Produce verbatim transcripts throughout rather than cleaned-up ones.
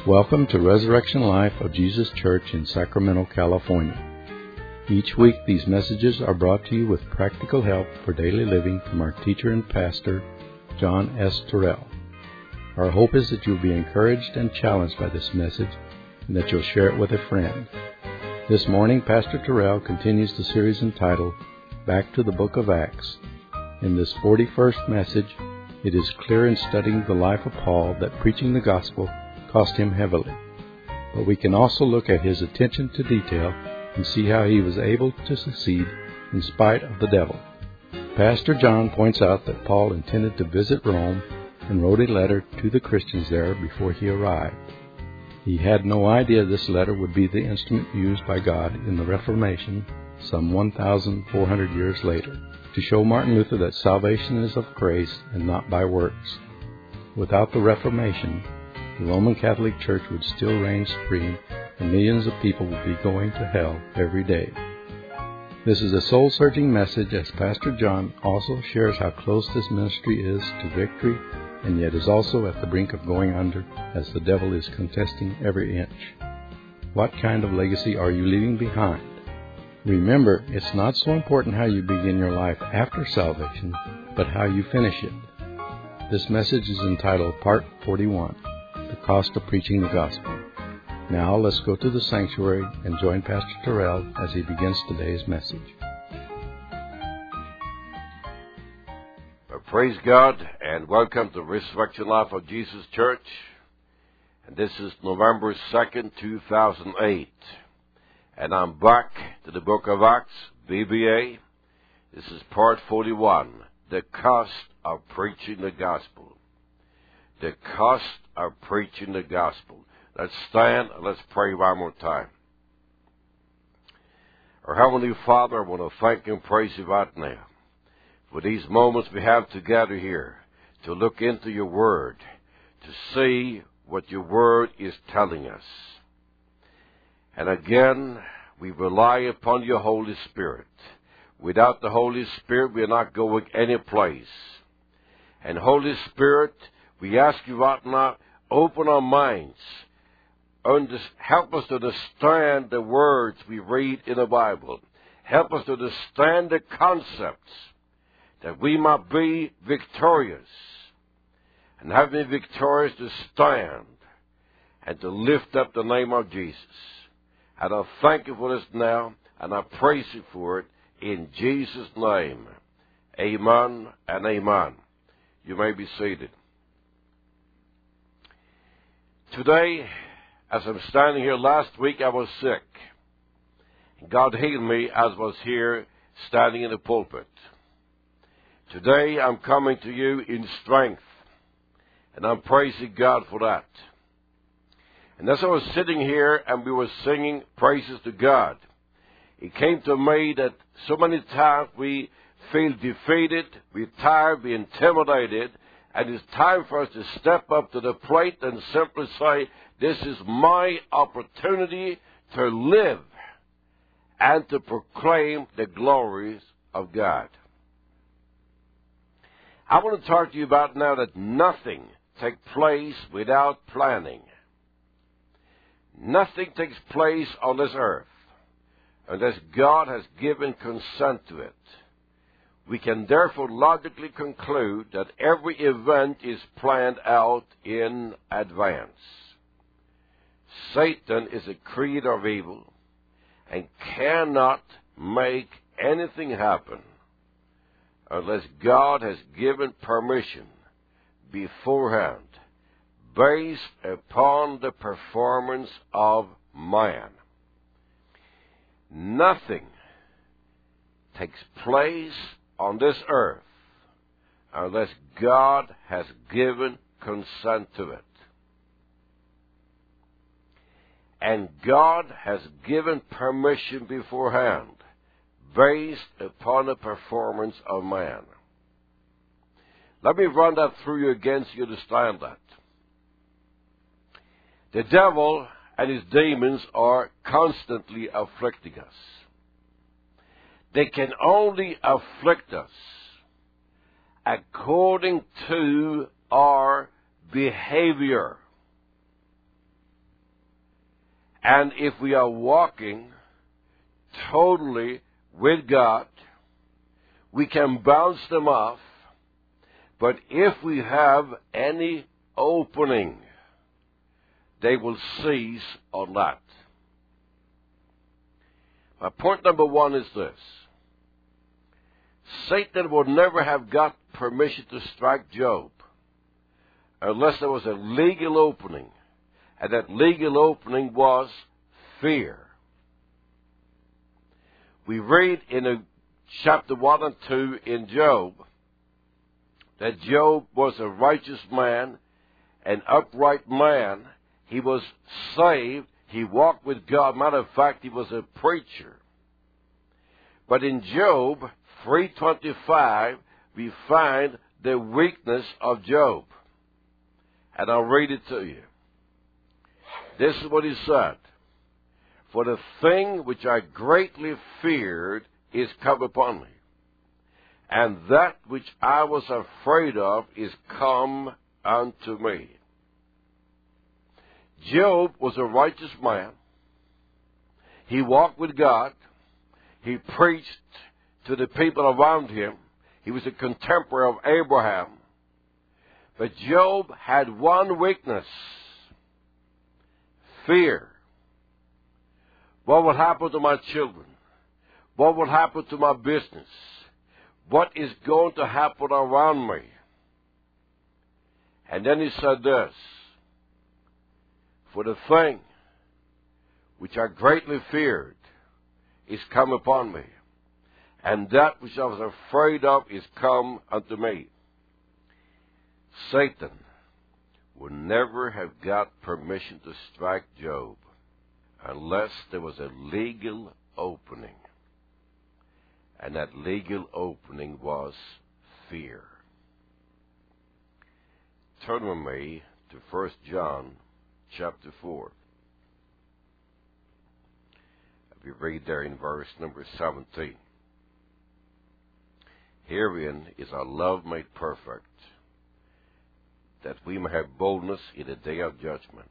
Welcome to Resurrection Life of Jesus Church in Sacramento, California. Each week these messages are brought to you with practical help for daily living from our teacher and pastor, John S. Terrell. Our hope is that you'll be encouraged and challenged by this message and that you'll share it with a friend. This morning, Pastor Terrell continues the series entitled Back to the Book of Acts. In this forty-first message, it is clear in studying the life of Paul that preaching the gospel cost him heavily. But we can also look at his attention to detail and see how he was able to succeed in spite of the devil. Pastor John points out that Paul intended to visit Rome and wrote a letter to the Christians there before he arrived. He had no idea this letter would be the instrument used by God in the Reformation some one thousand four hundred years later to show Martin Luther that salvation is of grace and not by works. Without the Reformation, the Roman Catholic Church would still reign supreme and millions of people would be going to hell every day. This is a soul-searching message as Pastor John also shares how close this ministry is to victory and yet is also at the brink of going under as the devil is contesting every inch. What kind of legacy are you leaving behind? Remember, it's not so important how you begin your life after salvation, but how you finish it. This message is entitled Part forty-one. The cost of preaching the gospel. Now let's go to the sanctuary and join Pastor Terrell as he begins today's message. Well, praise God and welcome to Resurrection Life of Jesus Church. And this is November second, two thousand eight. And I'm back to the book of Acts, B B A. This is part forty-one, the cost of preaching the gospel. The cost of preaching the gospel. Let's stand and let's pray one more time. Our Heavenly Father, I want to thank and praise you right now for these moments we have together here to look into your word, to see what your word is telling us. And again, we rely upon your Holy Spirit. Without the Holy Spirit, we are not going any place. And Holy Spirit, we ask you right now, open our minds, help us to understand the words we read in the Bible. Help us to understand the concepts that we might be victorious. And having victorious to stand and to lift up the name of Jesus. And I thank you for this now, and I praise you for it in Jesus' name. Amen and amen. You may be seated. Today, as I'm standing here, last week I was sick. God healed me as I was here standing in the pulpit. Today I'm coming to you in strength, and I'm praising God for that. And as I was sitting here and we were singing praises to God, it came to me that so many times we feel defeated, we're tired, we're intimidated, and it's time for us to step up to the plate and simply say, this is my opportunity to live and to proclaim the glories of God. I want to talk to you about now that nothing takes place without planning. Nothing takes place on this earth unless God has given consent to it. We can therefore logically conclude that every event is planned out in advance. Satan is a creator of evil and cannot make anything happen unless God has given permission beforehand based upon the performance of man. Nothing takes place on this earth unless God has given consent to it. And God has given permission beforehand based upon the performance of man. Let me run that through you again so you understand that. The devil and his demons are constantly afflicting us. They can only afflict us according to our behavior. And if we are walking totally with God, we can bounce them off. But if we have any opening, they will cease on that. My point number one is this. Satan would never have got permission to strike Job unless there was a legal opening. And that legal opening was fear. We read in a, chapter one and two in Job that Job was a righteous man, an upright man. He was saved. He walked with God. Matter of fact, he was a preacher. But in Job three twenty-five, we find the weakness of Job. And I'll read it to you. This is what he said. For the thing which I greatly feared is come upon me, and that which I was afraid of is come unto me. Job was a righteous man. He walked with God. He preached to the people around him. He was a contemporary of Abraham. But Job had one weakness: fear. What will happen to my children? What will happen to my business? What is going to happen around me? And then he said this: for the thing which I greatly feared is come upon me, and that which I was afraid of is come unto me. Satan would never have got permission to strike Job unless there was a legal opening. And that legal opening was fear. Turn with me to First John chapter four. If you read there in verse number seventeen. Herein is our love made perfect, that we may have boldness in the day of judgment.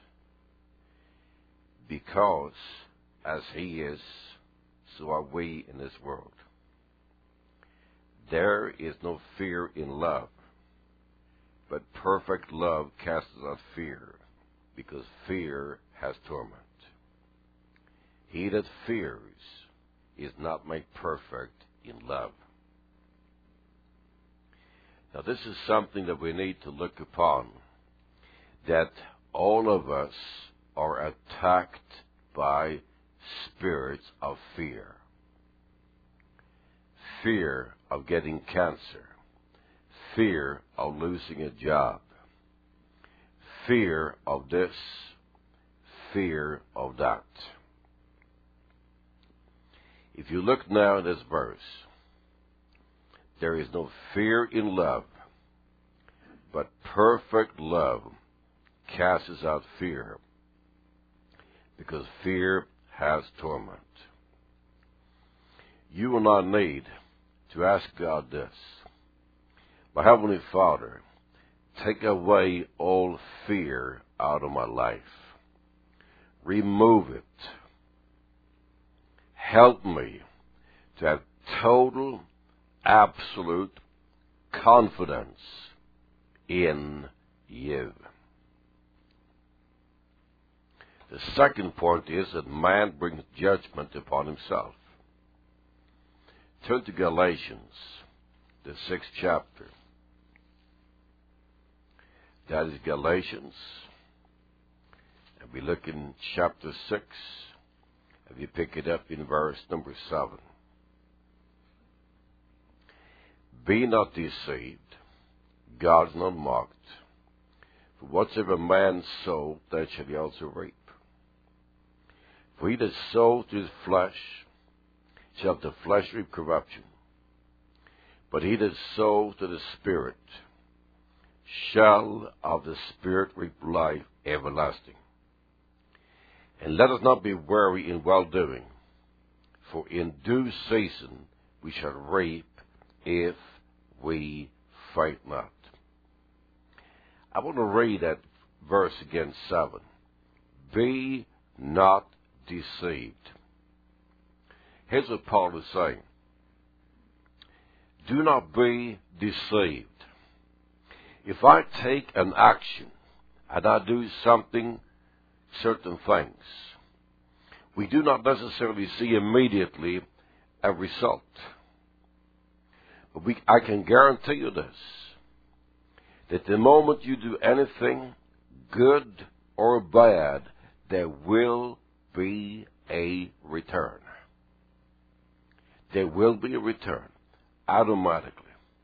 Because as he is, so are we in this world. There is no fear in love, but perfect love casts out fear, because fear has torment. He that fears is not made perfect in love. Now this is something that we need to look upon, that all of us are attacked by spirits of fear. Fear of getting cancer. Fear of losing a job. Fear of this. Fear of that. If you look now in this verse, there is no fear in love, but perfect love casts out fear, because fear has torment. You will not need to ask God this: my Heavenly Father, take away all fear out of my life. Remove it. Help me to have total, absolute confidence in you. The second point is that man brings judgment upon himself. Turn to Galatians, the sixth chapter. That is Galatians. And we look in chapter six. If you pick it up in verse number seven. Be not deceived, God is not mocked. For whatsoever man soweth, that shall he also reap. For he that soweth to his flesh shall of the flesh reap corruption. But he that soweth to the Spirit shall of the Spirit reap life everlasting. And let us not be weary in well-doing, for in due season we shall reap if we faint not. I want to read that verse again, seven. Be not deceived. Here's what Paul is saying. Do not be deceived. If I take an action and I do something, certain things, we do not necessarily see immediately a result. But we, I can guarantee you this, that the moment you do anything, good or bad, there will be a return. There will be a return, automatically.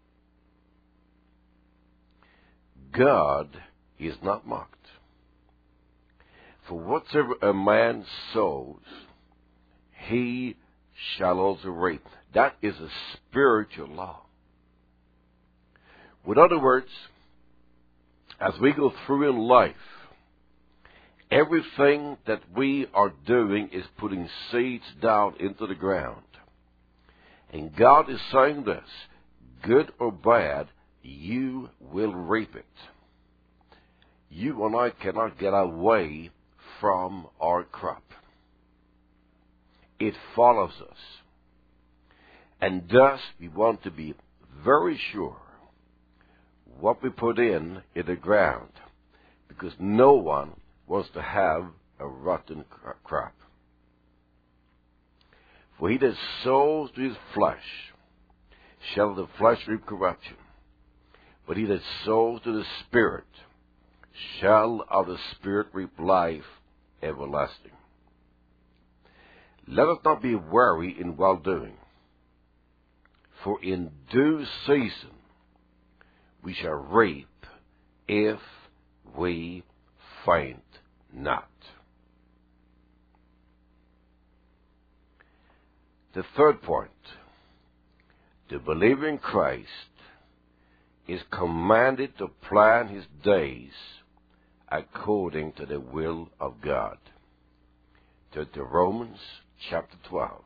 God is not mocked. For whatsoever a man sows, he shall also reap. That is a spiritual law. In other words, as we go through in life, everything that we are doing is putting seeds down into the ground. And God is saying this, good or bad, you will reap it. You and I cannot get away from our crop. It follows us. And thus, we want to be very sure what we put in in the ground, because no one wants to have a rotten crop. For he that sows to his flesh shall the flesh reap corruption, but he that sows to the Spirit shall of the Spirit reap life everlasting. Let us not be weary in well-doing, for in due season we shall reap if we faint not. The third point, the believer in Christ is commanded to plan his days according to the will of God. To, to Romans chapter twelve.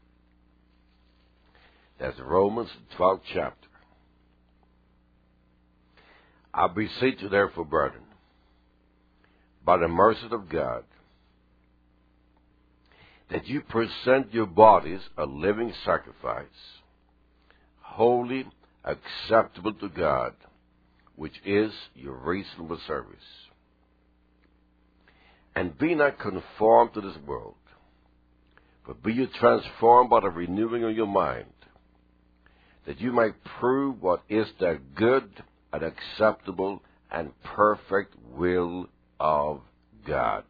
That's Romans twelfth chapter. I beseech you therefore, brethren, by the mercy of God, that you present your bodies a living sacrifice, holy, acceptable to God, which is your reasonable service. And be not conformed to this world, but be you transformed by the renewing of your mind, that you might prove what is the good and acceptable and perfect will of God.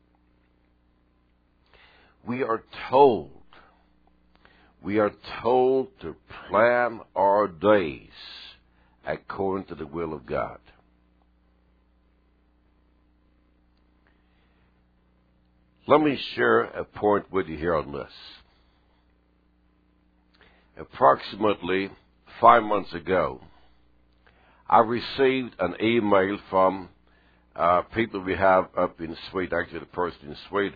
We are told, we are told to plan our days according to the will of God. Let me share a point with you here on this. Approximately five months ago, I received an email from uh, people we have up in Sweden, actually the person in Sweden.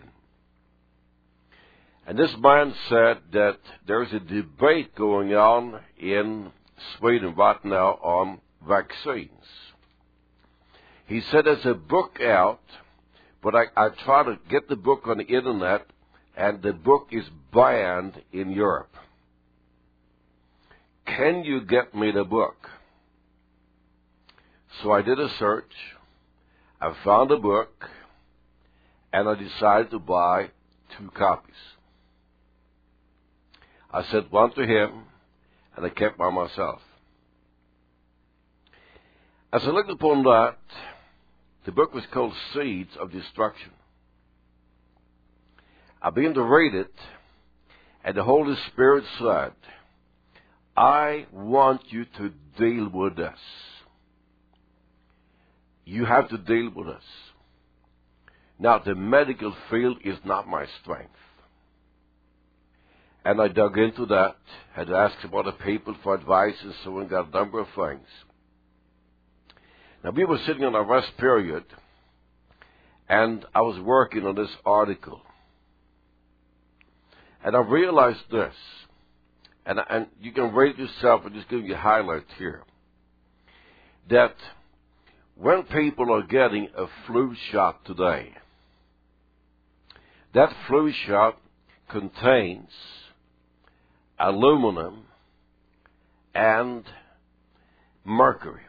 And this man said that there's a debate going on in Sweden right now on vaccines. He said there's a book out, but I, I try to get the book on the internet, and the book is banned in Europe. Can you get me the book? So I did a search, I found a book, and I decided to buy two copies. I sent one to him, and I kept by myself. As I looked upon that, the book was called Seeds of Destruction. I began to read it, and the Holy Spirit said, I want you to deal with this. You have to deal with this. Now, the medical field is not my strength. And I dug into that, had asked some other people for advice and so on, got a number of things. Now, we were sitting on a rest period, and I was working on this article. And I realized this, and, and you can read it yourself, and just give you highlights here, that when people are getting a flu shot today, That flu shot contains aluminum and mercury.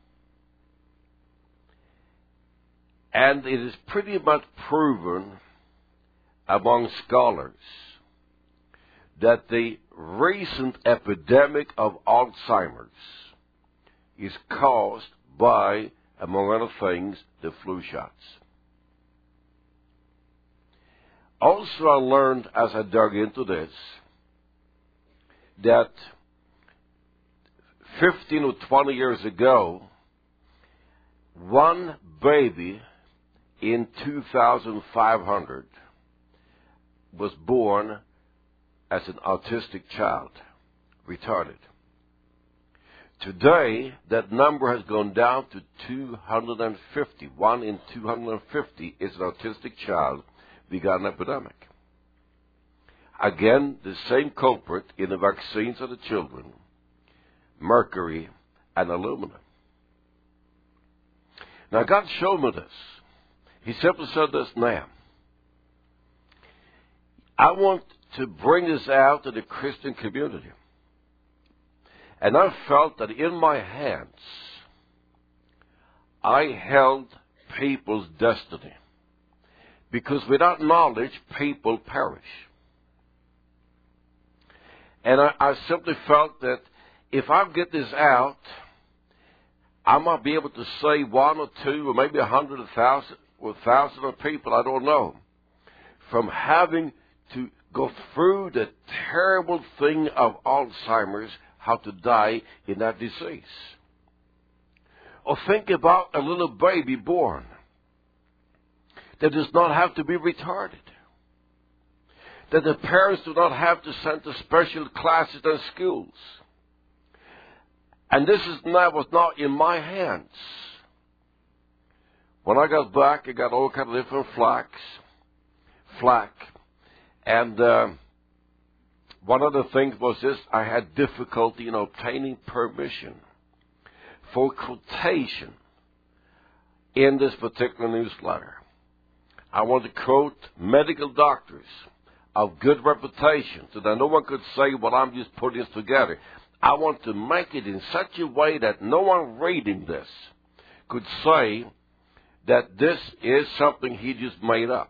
And it is pretty much proven among scholars that the recent epidemic of Alzheimer's is caused by, among other things, the flu shots. Also, I learned as I dug into this that fifteen or twenty years ago, one baby in two thousand five hundred was born as an autistic child, retarded. Today, that number has gone down to two hundred fifty. One in two hundred fifty is an autistic child begot an epidemic. Again, the same culprit in the vaccines of the children, mercury and aluminum. Now, God showed me this. He simply said this now. I want to bring this out to the Christian community. And I felt that in my hands, I held people's destiny. Because without knowledge, people perish. And I, I simply felt that if I get this out, I might be able to save one or two or maybe a hundred or thousand or thousand of people, I don't know, from having to go through the terrible thing of Alzheimer's, how to die in that disease. Or think about a little baby born that does not have to be retarded. That the parents do not have to send to special classes and schools. And this is not, was not in my hands. When I got back, I got all kinds of different flax, flack. And uh, one of the things was this, I had difficulty in obtaining permission for quotation in this particular newsletter. I want to quote medical doctors of good reputation so that no one could say, well, I'm just putting this together. I want to make it in such a way that no one reading this could say that this is something he just made up.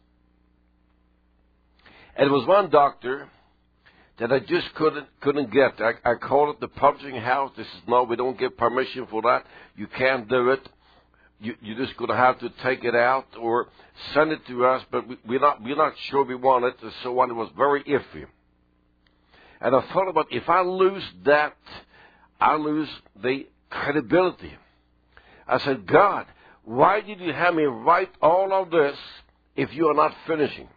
And it was one doctor that I just couldn't couldn't get. I, I called it the publishing house. They said, no, we don't give permission for that. You can't do it. You, you're just going to have to take it out or send it to us, but we, we're not we're not sure we want it, and so on. It was very iffy. And I thought about, if I lose that, I lose the credibility. I said, God, why did you have me write all of this if you are not finishing?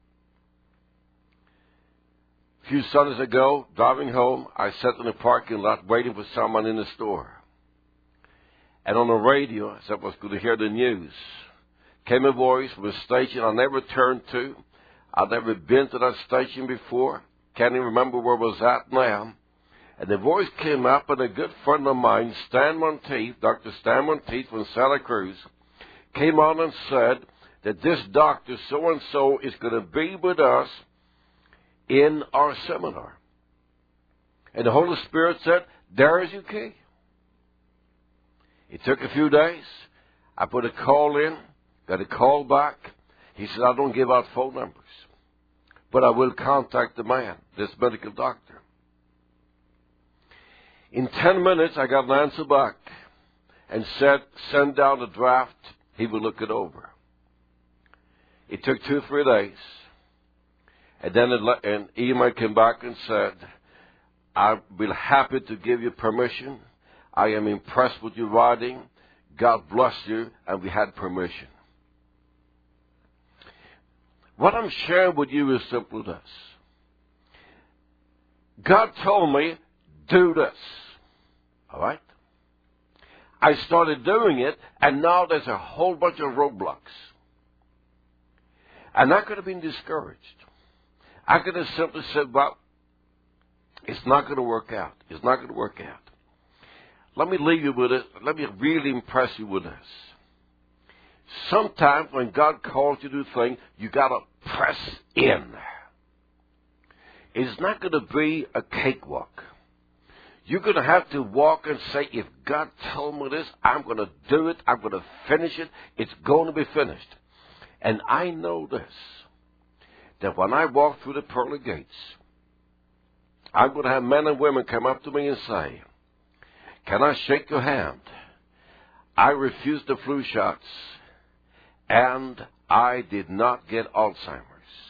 A few Sundays ago, driving home, I sat in the parking lot waiting for someone in the store. And on the radio, as I was going to hear the news, came a voice from a station I never turned to. I'd never been to that station before. Can't even remember where I was at now. And the voice came up, and a good friend of mine, Stan Monteith, Doctor Stan Monteith from Santa Cruz, came on and said that this doctor so-and-so is going to be with us in our seminar. And the Holy Spirit said, there is your key. It took a few days. I put a call in, got a call back. He said, I don't give out phone numbers, but I will contact the man, this medical doctor. In ten minutes, I got an answer back and said, send down the draft. He will look it over. It took two or three days. And then an email came back and said, I'll be happy to give you permission. I am impressed with your writing. God bless you. And we had permission. What I'm sharing with you is simply this. God told me, do this. All right? I started doing it, and now there's a whole bunch of roadblocks. And I could have been discouraged. I could have simply said, well, it's not going to work out. It's not going to work out. Let me leave you with it. Let me really impress you with this. Sometimes when God calls you to do things, you got to press in. It's not going to be a cakewalk. You're going to have to walk and say, if God told me this, I'm going to do it. I'm going to finish it. It's going to be finished. And I know this, that when I walk through the pearly gates, I'm going to have men and women come up to me and say, can I shake your hand? I refused the flu shots, and I did not get Alzheimer's.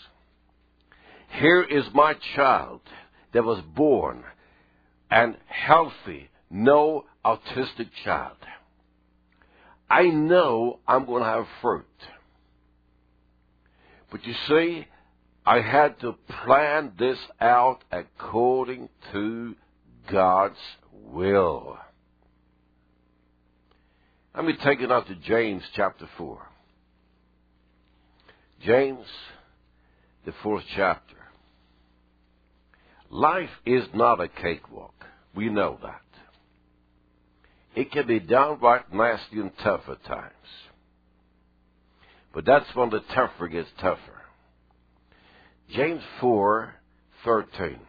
Here is my child that was born and healthy, no autistic child. I know I'm going to have fruit. But you see, I had to plan this out according to God's will. Let me take it out to James chapter four. James, the fourth chapter. Life is not a cakewalk. We know that. It can be downright nasty and tough at times. But that's when the tougher gets tougher. James four thirteen.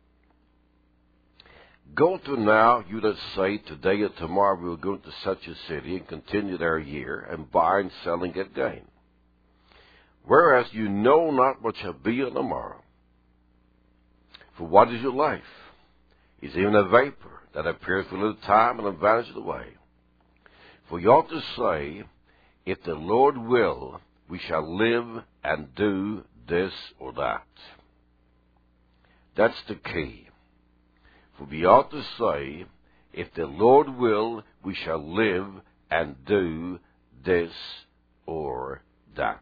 Go to now, you that say, today or tomorrow we will go into such a city and continue there a year, and buy and sell and get gain. Whereas you know not what shall be on the morrow. For what is your life? It's even a vapor that appears for a little time and then vanishes away. For you ought to say, if the Lord will, we shall live and do this or that. That's the key. For we ought to say, if the Lord will, we shall live and do this or that.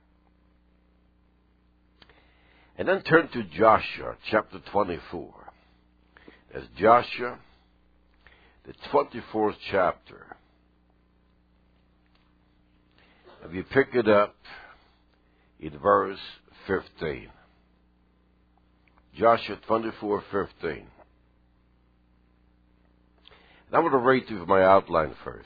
And then turn to Joshua chapter twenty-four. That's Joshua, the twenty-fourth chapter. If you pick it up in verse fifteen. Joshua twenty-four fifteen. And I want to read through my outline first.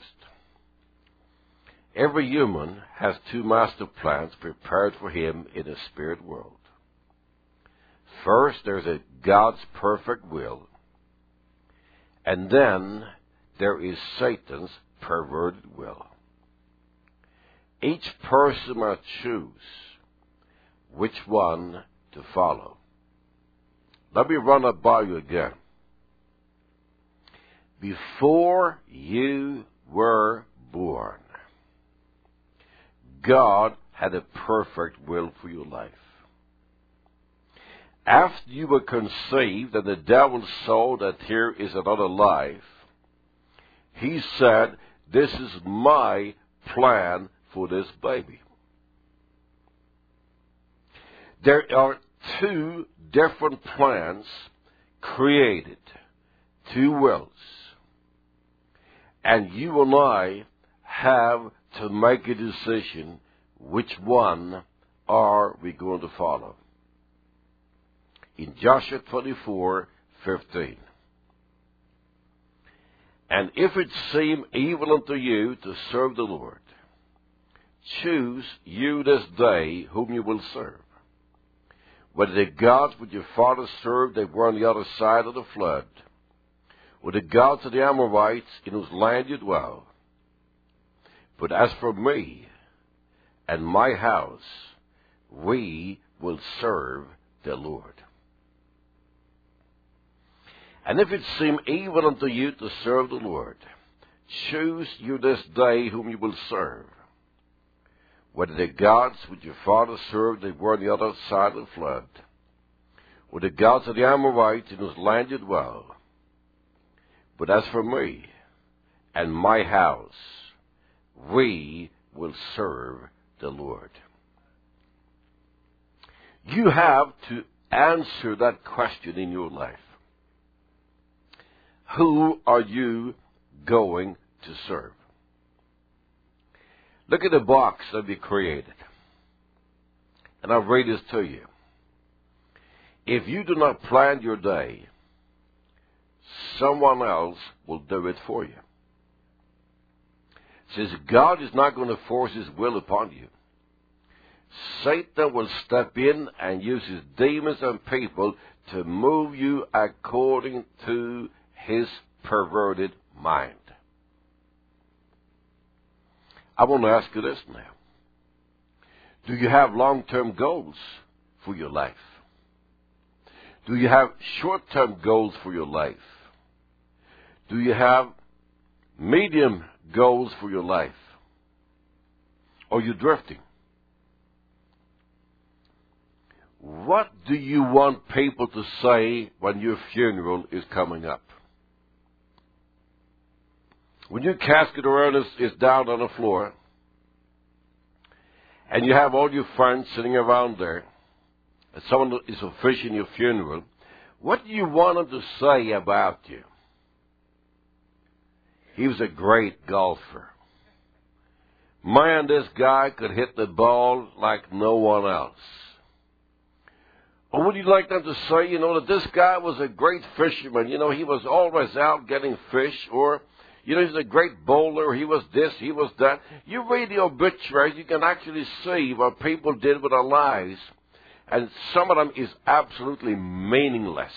Every human has two master plans prepared for him in the spirit world. First, there's a God's perfect will. And then there is Satan's perverted will. Each person must choose which one to follow. Let me run it by you again. Before you were born, God had a perfect will for your life. After you were conceived and the devil saw that here is another life, he said, this is my plan for this baby. There are two different plans created, two wills. And you and I have to make a decision which one are we going to follow. In Joshua twenty-four fifteen. And if it seem evil unto you to serve the Lord, choose you this day whom you will serve. Whether the gods which your fathers served, they were on the other side of the flood, or the gods of the Amorites in whose land you dwell. But as for me and my house, we will serve the Lord. And if it seem evil unto you to serve the Lord, choose you this day whom you will serve. Whether the gods which your fathers served, they were on the other side of the flood, or the gods of the Amorites in whose land you dwell. But as for me and my house, we will serve the Lord. You have to answer that question in your life. Who are you going to serve? Look at the box that we created. And I'll read this to you. If you do not plan your day, someone else will do it for you. says God is not going to force his will upon you. Satan will step in and use his demons and people to move you according to his perverted mind. I want to ask you this now. Do you have long-term goals for your life? Do you have short-term goals for your life? Do you have medium goals for your life? Or are you drifting? What do you want people to say when your funeral is coming up? When your casket around is, is down on the floor, and you have all your friends sitting around there, and someone is officiating your funeral, what do you want them to say about you? He was a great golfer. Man, this guy could hit the ball like no one else. Or would you like them to say, you know, that this guy was a great fisherman? You know, he was always out getting fish. Or, you know, he's a great bowler. He was this, he was that. You read the obituaries, you can actually see what people did with their lives. And some of them is absolutely meaningless.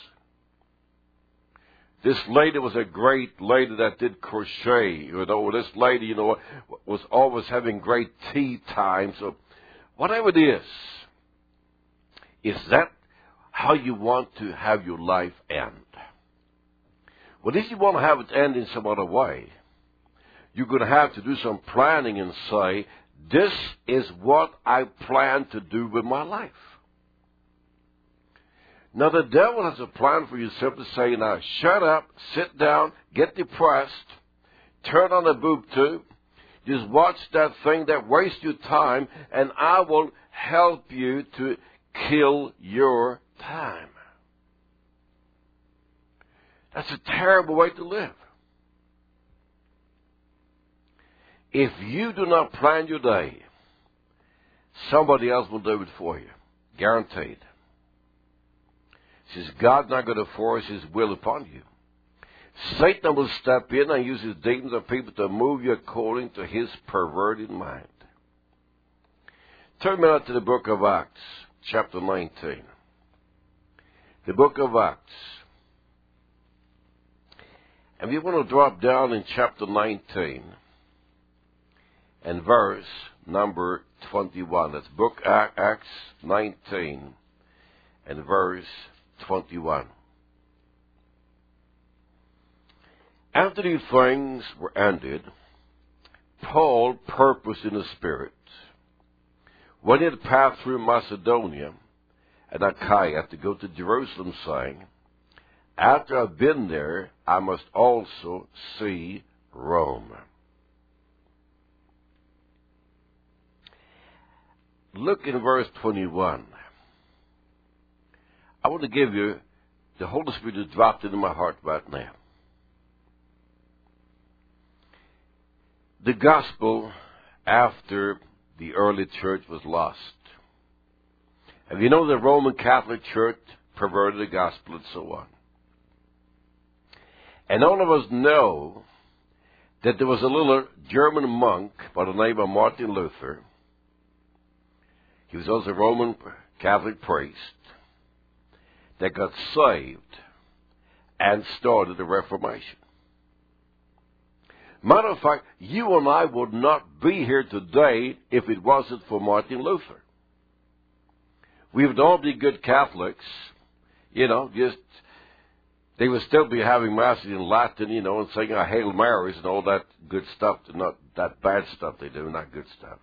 This lady was a great lady that did crochet. You know, this lady, you know, was always having great tea time. So whatever it is, is that how you want to have your life end? Well, if you want to have it end in some other way, you're going to have to do some planning and say, this is what I plan to do with my life. Now, the devil has a plan for you simply say, now, shut up, sit down, get depressed, turn on the boob tube, just watch that thing that wastes your time, and I will help you to kill your time. That's a terrible way to live. If you do not plan your day, somebody else will do it for you. Guaranteed. Says God's not going to force his will upon you. Satan will step in and use his demons and people to move you according to his perverted mind. Turn now to the book of Acts, chapter nineteen. The book of Acts. And we want to drop down in chapter nineteen and verse number twenty-one. That's book Acts nineteen and verse twenty-one. After these things were ended, Paul purposed in the Spirit, when he had passed through Macedonia and Achaia, to go to Jerusalem, saying, after I've been there, I must also see Rome. Look in verse twenty-one. I want to give you, the Holy Spirit has dropped into my heart right now. The gospel after the early church was lost. And you know the Roman Catholic Church perverted the gospel and so on. And all of us know that there was a little German monk by the name of Martin Luther. He was also a Roman Catholic priest that got saved and started the Reformation. Matter of fact, you and I would not be here today if it wasn't for Martin Luther. We would all be good Catholics, you know, just, they would still be having masses in Latin, you know, and saying our Hail Marys and all that good stuff, not that bad stuff they do, not good stuff.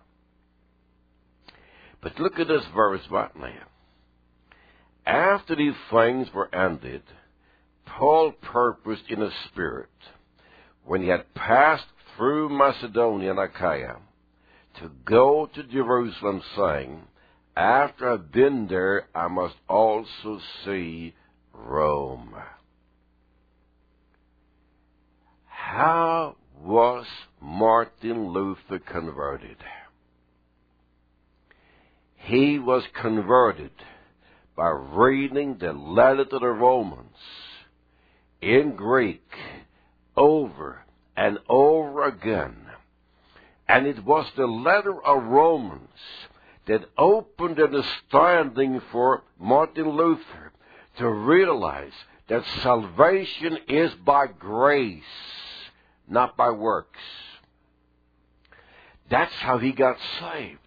But look at this verse right now. After these things were ended, Paul purposed in the Spirit, when he had passed through Macedonia and Achaia, to go to Jerusalem, saying, after I've been there, I must also see Rome. How was Martin Luther converted? He was converted by reading the letter to the Romans in Greek over and over again And it was the letter of Romans that opened an understanding for Martin Luther to realize that salvation is by grace, not by works. That's how he got saved.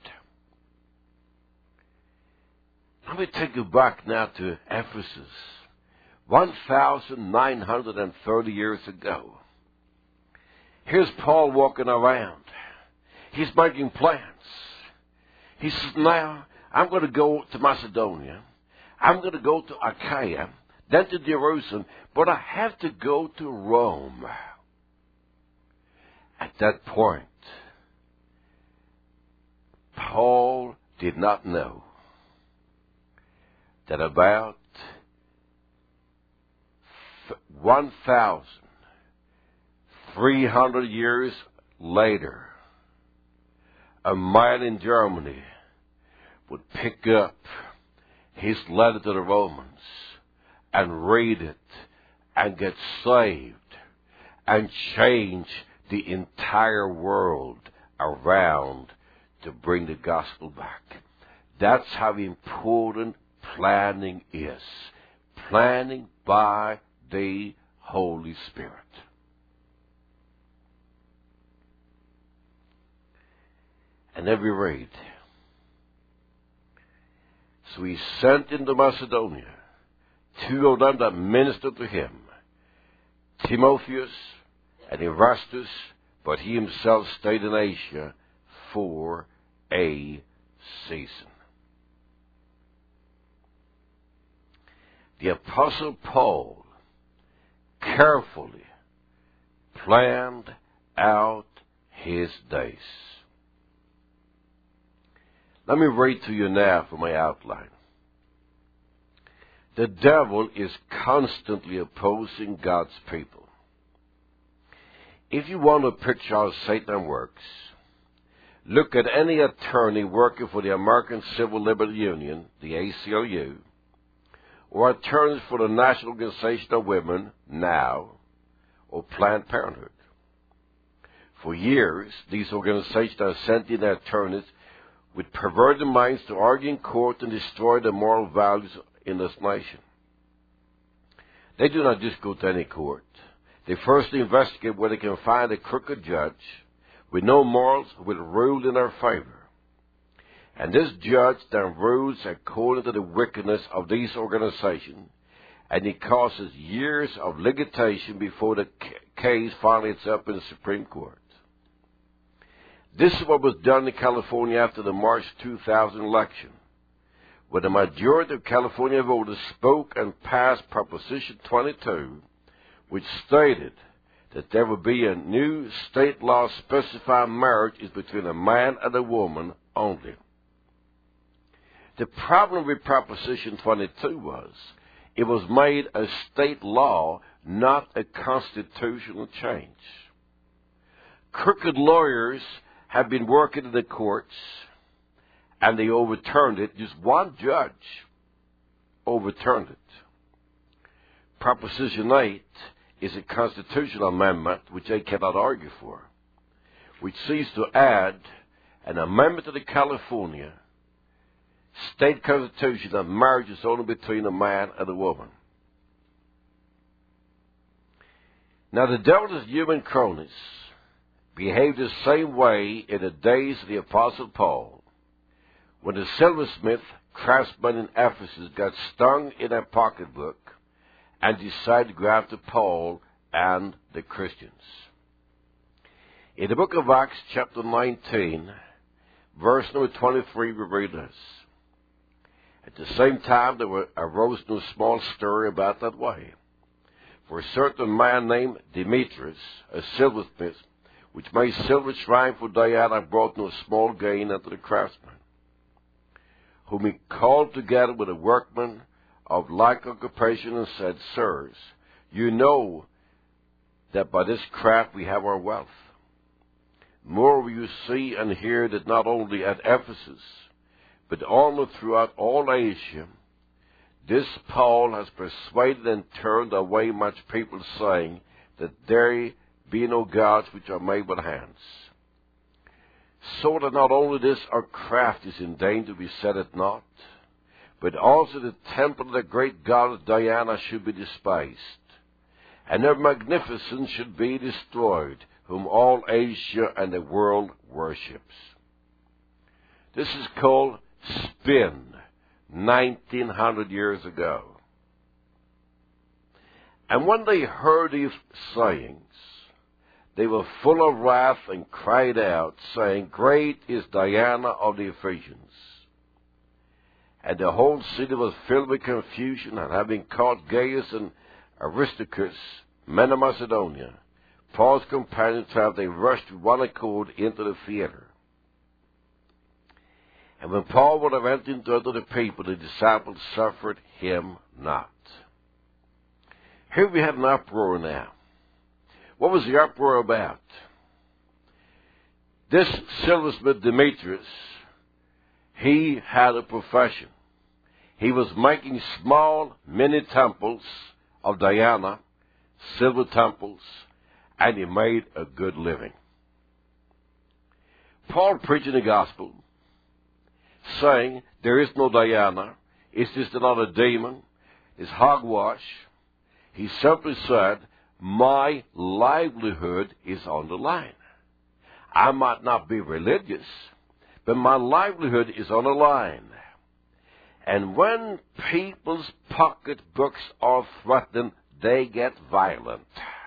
Let me take you back now to Ephesus, one thousand nine hundred thirty years ago. Here's Paul walking around. He's making plans. He says, now, I'm going to go to Macedonia. I'm going to go to Achaia, then to Jerusalem, but I have to go to Rome. At that point, Paul did not know that about one thousand three hundred years later, a man in Germany would pick up his letter to the Romans and read it and get saved and change the entire world around to bring the gospel back. That's how important planning is. Planning by the Holy Spirit. And then we read, so he sent into Macedonia two of them that ministered to him, Timotheus and Erastus, but he himself stayed in Asia for a season. The Apostle Paul carefully planned out his days. Let me read to you now from my outline. The devil is constantly opposing God's people. If you want to picture how Satan works, look at any attorney working for the American Civil Liberties Union, the A C L U, or attorneys for the National Organization of Women, NOW, or Planned Parenthood. For years, these organizations have sent in their attorneys with perverted minds to argue in court and destroy the moral values in this nation. They do not just go to any court. They first investigate where they can find a crooked judge with no morals who will rule in their favor. And this judge then rules according to the wickedness of these organizations, and it causes years of litigation before the case finally ends up in the Supreme Court. This is what was done in California after the March two thousand election, where the majority of California voters spoke and passed Proposition twenty-two, which stated that there would be a new state law specifying marriage is between a man and a woman only. The problem with Proposition twenty-two was it was made a state law, not a constitutional change. Crooked lawyers have been working in the courts, and they overturned it. Just one judge overturned it. Proposition eight is a constitutional amendment which they cannot argue for, which seeks to add an amendment to the California state constitution that marriage is only between a man and a woman. Now, the devil's human cronies behaved the same way in the days of the Apostle Paul, when the silversmith craftsman in Ephesus got stung in a pocketbook and decided to go after Paul and the Christians. In the book of Acts, chapter nineteen, verse number twenty-three, we read this. At the same time, there were, arose no small stir about that way. For a certain man named Demetrius, a silversmith, which made silver shrine for Diana, brought no small gain unto the craftsman, whom he called together with a workman of like occupation and said, Sirs, you know that by this craft we have our wealth. Moreover, you see and hear that not only at Ephesus, but almost throughout all Asia, this Paul has persuaded and turned away much people, saying that there be no gods which are made with hands. so that not only this our craft is in danger to be set at naught, but also the temple of the great goddess Diana should be despised, and her magnificence should be destroyed, whom all Asia and the world worships. This is called spin, nineteen hundred years ago. And when they heard these sayings, they were full of wrath and cried out, saying, Great is Diana of the Ephesians. And the whole city was filled with confusion, and having caught Gaius and Aristarchus, men of Macedonia, Paul's companions, have they rushed with one accord into the theater. And when Paul would have entered into unto the people, the disciples suffered him not. Here we have an uproar now. What was the uproar about? This silversmith Demetrius, he had a profession. He was making small mini temples of Diana, silver temples, and he made a good living. Paul preaching the gospel, saying there is no Diana, it's just another demon, it's hogwash. He simply said, my livelihood is on the line. I might not be religious, but my livelihood is on the line. And when people's pocketbooks are threatened, they get violent.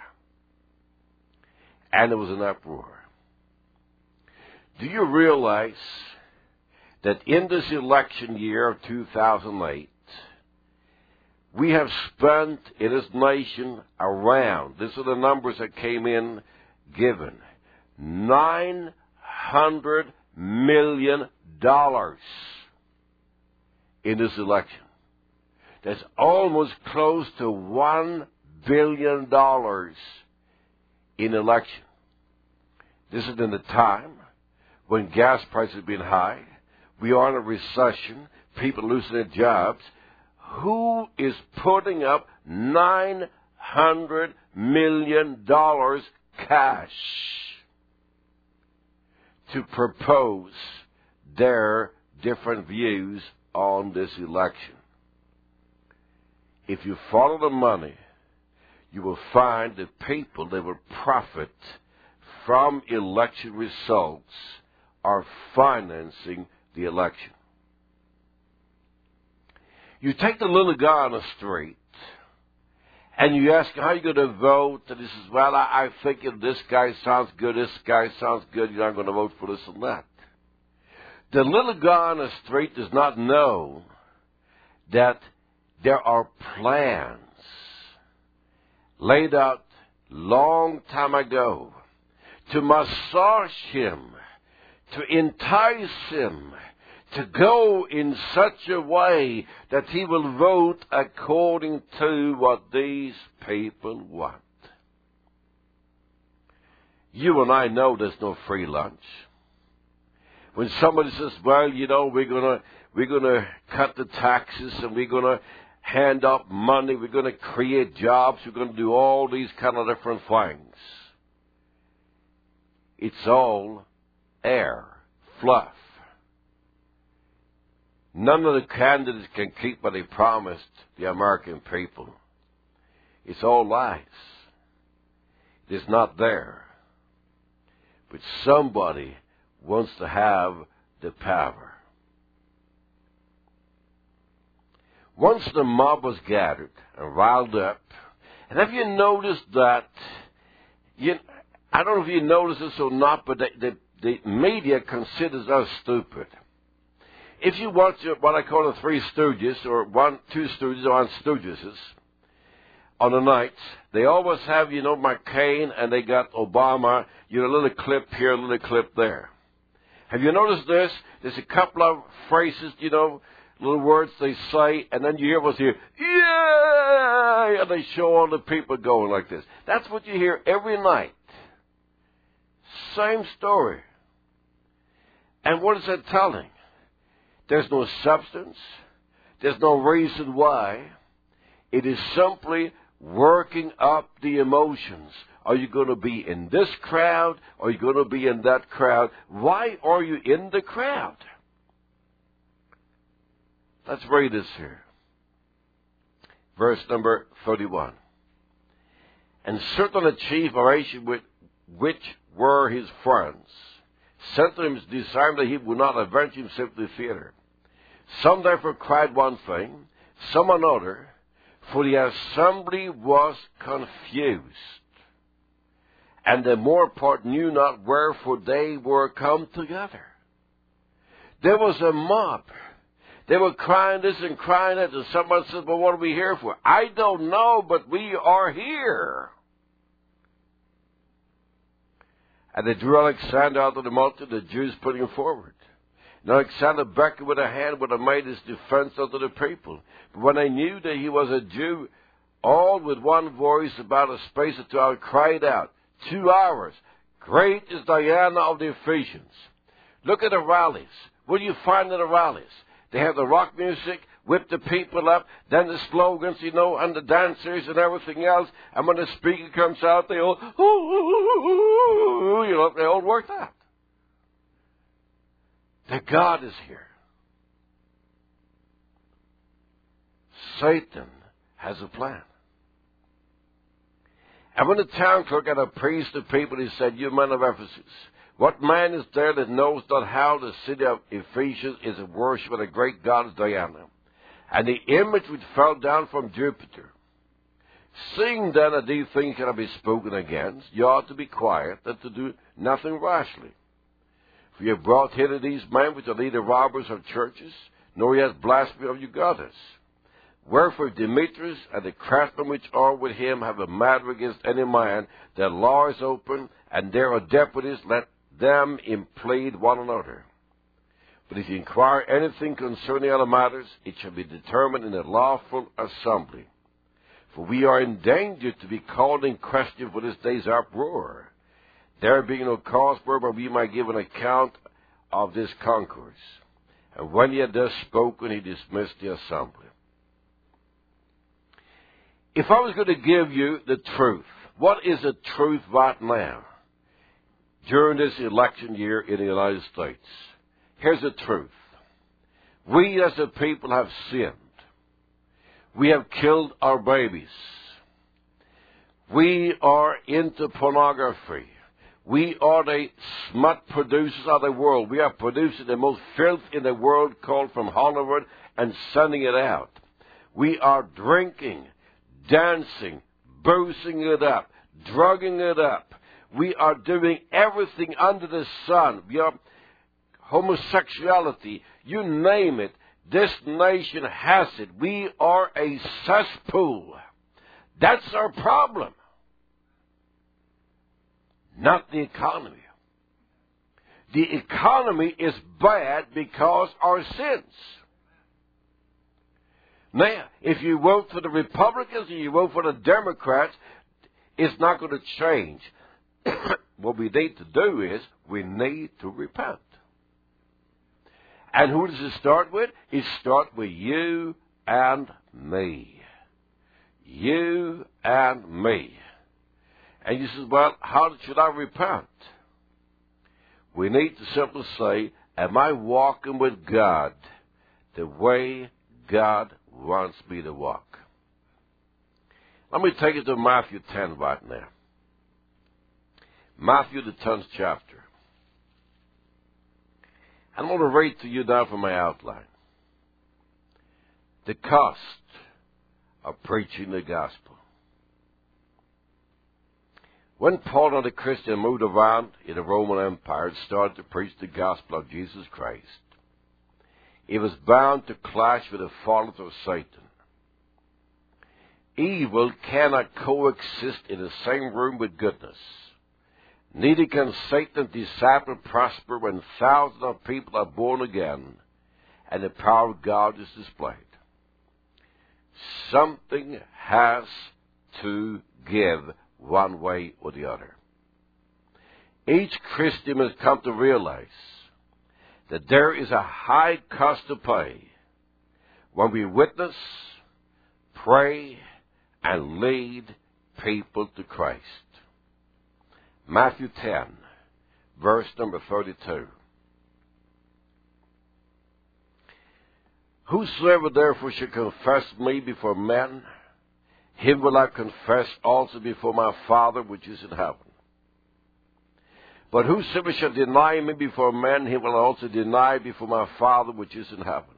And there was an uproar. Do you realize that in this election year of two thousand eight, we have spent in this nation around, these are the numbers that came in given, nine hundred million dollars in this election. That's almost close to one billion dollars in election. This is in the time when gas prices have been high. We are in a recession. People losing their jobs. Who is putting up nine hundred million dollars cash to propose their different views on this election? If you follow the money, you will find that people that will profit from election results are financing the election. You take the little guy on the street, and you ask him, how are you going to vote? And he says, well, I, I think if this guy sounds good, this guy sounds good, you're not going to vote for this and that. The little guy on the street does not know that there are plans laid out long time ago to massage him, to entice him, to go in such a way that he will vote according to what these people want. You and I know there's no free lunch. When somebody says, well, you know, we're gonna we're gonna cut the taxes and we're gonna hand out money, we're gonna create jobs, we're gonna do all these kind of different things. It's all air, fluff. None of the candidates can keep what they promised the American people. It's all lies. It's not there. But somebody wants to have the power. Once the mob was gathered and riled up, and have you noticed that, you, I don't know if you notice this or not, but the, the, the media considers us stupid. If you watch what I call the Three Stooges, or one, two Stooges, or one Stooges, on the nights, they always have, you know, McCain, and they got Obama, you know, a little clip here, a little clip there. Have you noticed this? There's a couple of phrases, you know, little words they say, and then you hear what's here, yeah, and they show all the people going like this. That's what you hear every night. Same story. And what is that telling? There's no substance. There's no reason why. It is simply working up the emotions, Are you going to be in this crowd? Are you going to be in that crowd? Why are you in the crowd? Let's read this here. Verse number thirty-one. And certain of the chief oration which were his friends sent to him his desire that he would not avenge himself to the theater. Some therefore cried one thing, some another, for the assembly was confused, and the more part knew not wherefore they were come together. There was a mob. They were crying this and crying that, and someone said, well, what are we here for? I don't know, but we are here. And they drew Alexander out of the multitude, the Jews putting him forward. And Alexander beckoned with a hand when he made his defense unto the people. But when they knew that he was a Jew, all with one voice about a space of two hours cried out, two hours, great is Diana of the Ephesians. Look at the rallies. What do you find in the rallies? They have the rock music, whip the people up, then the slogans, you know, and the dancers and everything else. And when the speaker comes out, they all, ooh, ooh, ooh, you know, they all work out. That God is here. Satan has a plan. And when the town clerk had appraised the people, he said, you men of Ephesus, what man is there that knows not how the city of Ephesus is a worship of the great goddess Diana, and the image which fell down from Jupiter? Seeing then that these things cannot be spoken against, you ought to be quiet and to do nothing rashly. For you have brought hither these men which are neither robbers of churches, nor yet blasphemy of your goddess. Wherefore Demetrius and the craftsmen which are with him have a matter against any man, their law is open, and there are deputies, let them implead one another. But if you inquire anything concerning other matters, it shall be determined in a lawful assembly. For we are in danger to be called in question for this day's uproar, there being no cause whereby we might give an account of this concourse. And when he had thus spoken, he dismissed the assembly. If I was going to give you the truth, what is the truth right now during this election year in the United States? Here's the truth. We as a people have sinned. We have killed our babies. We are into pornography. We are the smut producers of the world. We are producing the most filth in the world called from Hollywood and sending it out. We are drinking, dancing, boozing it up, drugging it up. We are doing everything under the sun. We are homosexuality, you name it. This nation has it. We are a cesspool. That's our problem. Not the economy. The economy is bad because our sins. Now, if you vote for the Republicans and you vote for the Democrats, it's not going to change. What we need to do is we need to repent. And who does it start with? It starts with you and me. You and me. And you say, well, how should I repent? We need to simply say, am I walking with God the way God wants me to walk? Let me take you to Matthew ten right now. Matthew, the tenth chapter. I'm going to read to you now from my outline. The cost of preaching the gospel. When Paul and the Christian moved around in the Roman Empire and started to preach the gospel of Jesus Christ, he was bound to clash with the followers of Satan. Evil cannot coexist in the same room with goodness. Neither can Satan's disciple prosper when thousands of people are born again and the power of God is displayed. Something has to give one way or the other. Each Christian must come to realize that there is a high cost to pay when we witness, pray, and lead people to Christ. Matthew ten, verse number thirty-two. Whosoever therefore shall confess me before men, him will I confess also before my Father which is in heaven. But whosoever shall deny me before men, him will I also deny before my Father which is in heaven.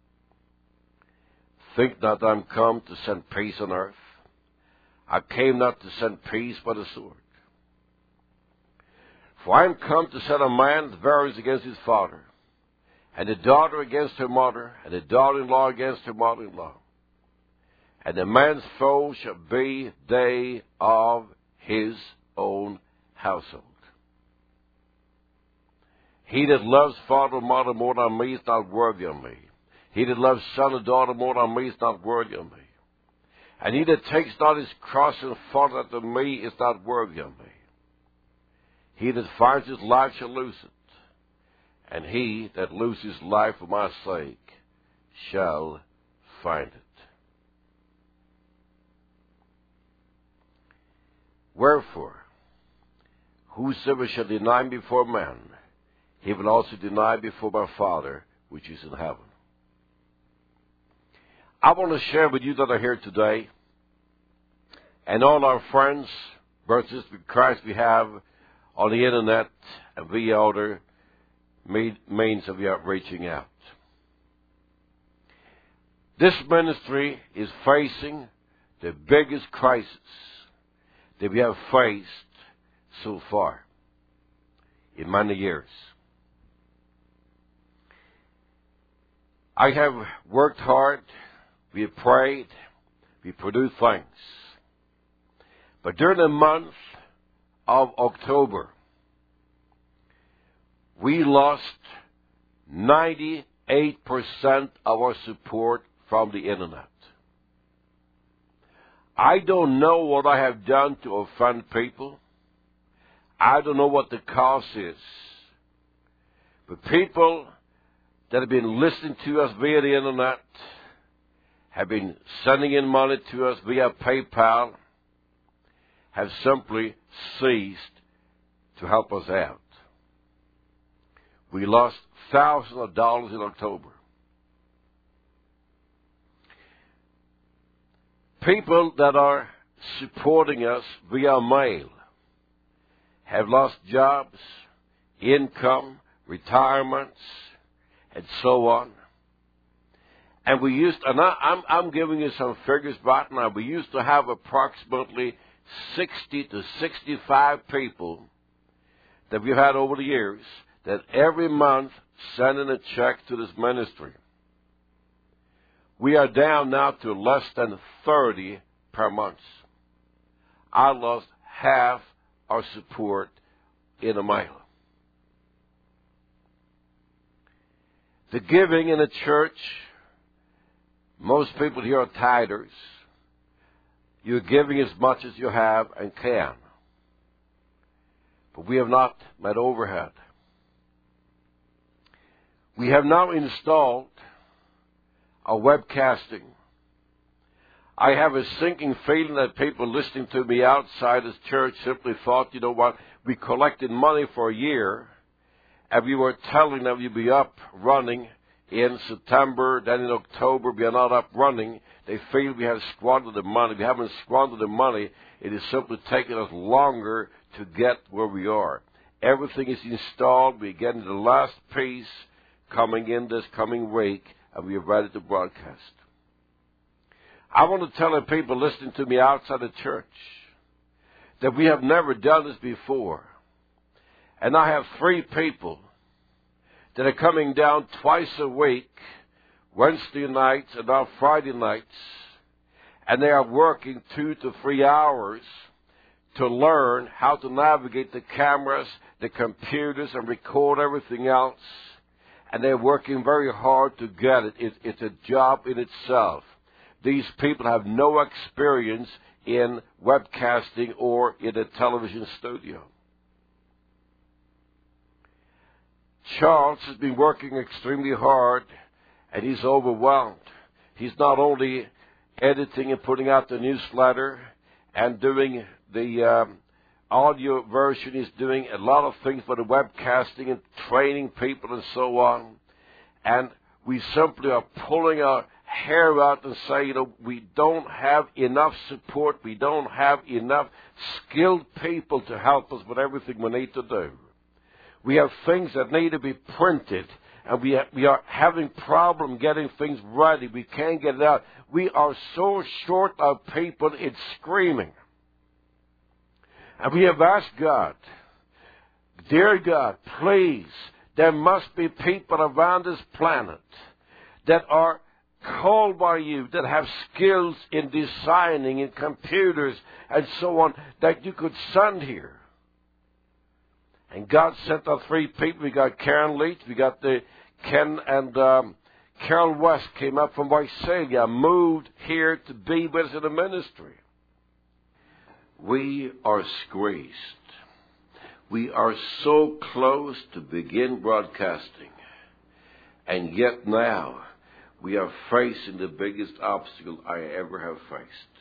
Think not that I am come to send peace on earth. I came not to send peace but a sword. For I am come to set a man that varies against his father, and a daughter against her mother, and a daughter-in-law against her mother-in-law. And a man's foe shall be they of his own household. He that loves father or mother more than me is not worthy of me. He that loves son or daughter more than me is not worthy of me. And he that takes not his cross and followeth after me is not worthy of me. He that finds his life shall lose it, and he that loses life for my sake shall find it. Wherefore, whosoever shall deny me before men, he will also deny before my Father which is in heaven. I want to share with you that are here today, and all our friends, brothers in Christ we have on the internet and via other means of reaching out. This ministry is facing the biggest crisis that we have faced so far in many years. I have worked hard, we have prayed, we produced things. But during the month of October, we lost ninety-eight percent of our support from the internet. I don't know what I have done to offend people. I don't know what the cause is. But people that have been listening to us via the internet have been sending in money to us via PayPal, have simply ceased to help us out. We lost thousands of dollars in October. People that are supporting us via mail have lost jobs, income, retirements, and so on. And we used, and I, I'm, I'm giving you some figures right now. We used to have approximately sixty to sixty-five people that we've had over the years that every month send in a check to this ministry. We are down now to less than thirty per month. I lost half our support in the mail. The giving in the church, most people here are tithers. You're giving as much as you have and can. But we have not met overhead. We have now installed a webcasting. I have a sinking feeling that people listening to me outside this church simply thought, you know what, we collected money for a year, and we were telling them you'd be up running in September, then in October we are not up running. They feel we have squandered the money. We haven't squandered the money. It is simply taking us longer to get where we are. Everything is installed. We're getting the last piece coming in this coming week, and we are ready to broadcast. I want to tell the people listening to me outside the church that we have never done this before. And I have three people that are coming down twice a week, Wednesday nights and now Friday nights, and they are working two to three hours to learn how to navigate the cameras, the computers, and record everything else. And they're working very hard to get it. it. It's a job in itself. These people have no experience in webcasting or in a television studio. Charles has been working extremely hard, and he's overwhelmed. He's not only editing and putting out the newsletter and doing the um, audio version is doing a lot of things for the webcasting and training people and so on. And we simply are pulling our hair out and say, you know, we don't have enough support. We don't have enough skilled people to help us with everything we need to do. We have things that need to be printed, and we ha- we are having problem getting things ready. We can't get it out. We are so short of people, it's screaming. And we have asked God, dear God, please, there must be people around this planet that are called by you, that have skills in designing and computers and so on, that you could send here. And God sent out three people. We got Karen Leach, we got the Ken and um, Carol West came up from Visalia, moved here to be with us in the ministry. We are squeezed. We are so close to begin broadcasting, and yet now we are facing the biggest obstacle I ever have faced.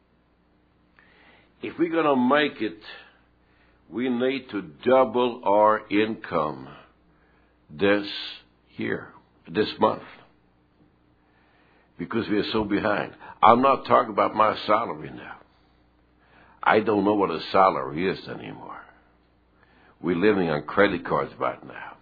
If we're going to make it, we need to double our income this year, this month, because we are so behind. I'm not talking about my salary now. I don't know what a salary is anymore. We're living on credit cards right now.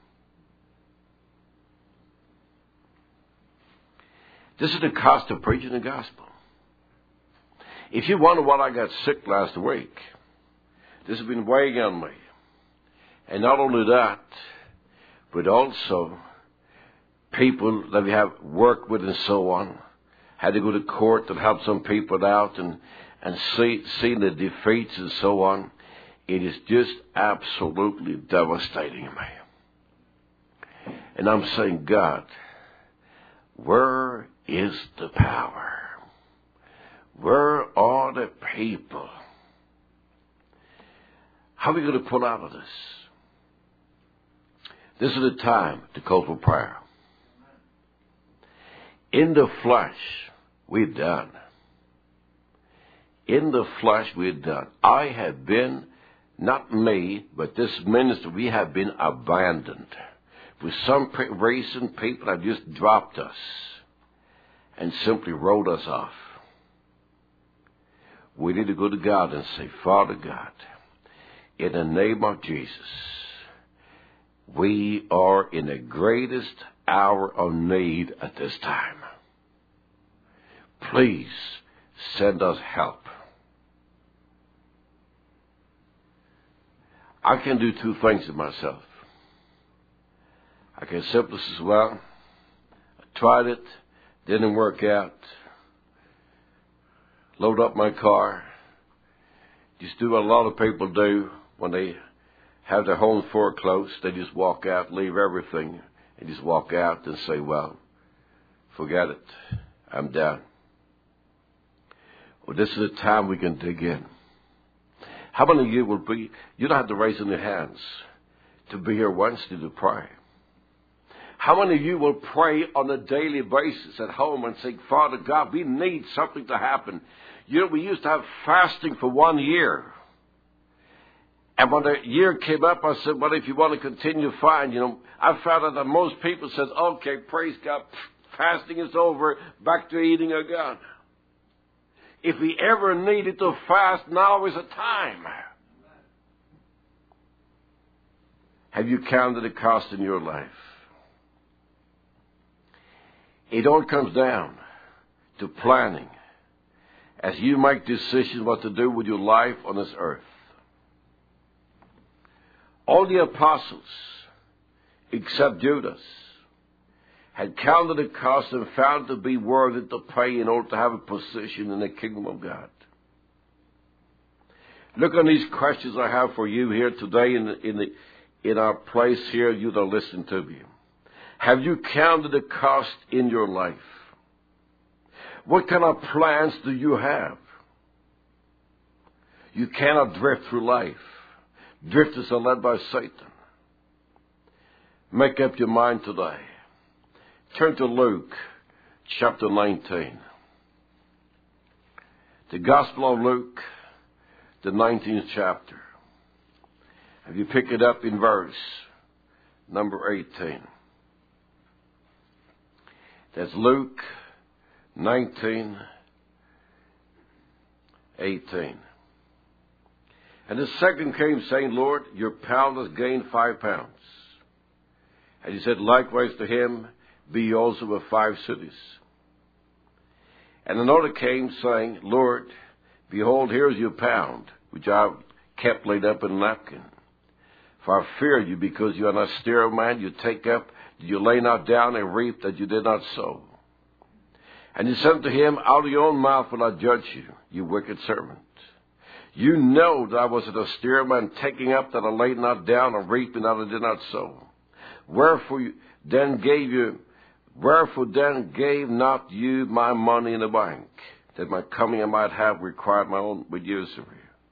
This is the cost of preaching the gospel. If you wonder why I got sick last week, this has been weighing on me. And not only that, but also people that we have worked with and so on had to go to court and help some people out and, and see, see the defeats and so on. It is just absolutely devastating me. And I'm saying, God, where is the power? Where are the people? How are we going to pull out of this? This is the time to call for prayer. In the flesh, we're done. In the flesh, we're done. I have been, not me, but this ministry, we have been abandoned. For some reason, people have just dropped us and simply wrote us off. We need to go to God and say, Father God, in the name of Jesus, we are in the greatest hour of need at this time. Please send us help. I can do two things to myself. I can simply say, well, I tried it, didn't work out. Load up my car. Just do what a lot of people do when they have their home foreclosed. They just walk out, leave everything, and just walk out and say, well, forget it. I'm done. Well, this is the time we can dig in. How many of you will be, you don't have to raise any hands to be here Wednesday to pray. How many of you will pray on a daily basis at home and say, Father God, we need something to happen. You know, we used to have fasting for one year. And when the year came up, I said, well, if you want to continue, fine. You know, I found out that most people said, okay, praise God, fasting is over, back to eating again. If we ever needed to fast, now is the time. Have you counted the cost in your life? It all comes down to planning as you make decisions what to do with your life on this earth. All the apostles, except Judas, had counted the cost and found to be worthy to pay in order to have a position in the kingdom of God. Look on these questions I have for you here today in the, in the in our place here, you that listen to me. Have you counted the cost in your life? What kind of plans do you have? You cannot drift through life. Drifters are led by Satan. Make up your mind today. Turn to Luke chapter nineteen. The Gospel of Luke, the nineteenth chapter. If you pick it up in verse number eighteen. That's Luke nineteen, eighteen. And the second came, saying, Lord, your pound has gained five pounds. And he said likewise to him, be ye also of five cities. And another came, saying, Lord, behold, here is your pound, which I have kept laid up in a napkin. For I fear you, because you are not austere of mind, you take up, you lay not down and reap that you did not sow. And he said to him, out of your own mouth will I judge you, you wicked servant. You know that I was an austere man, taking up that I laid not down, and reaping that I did not sow. Wherefore then gave you, wherefore then gave not you my money in the bank, that my coming I might have required my own with usury?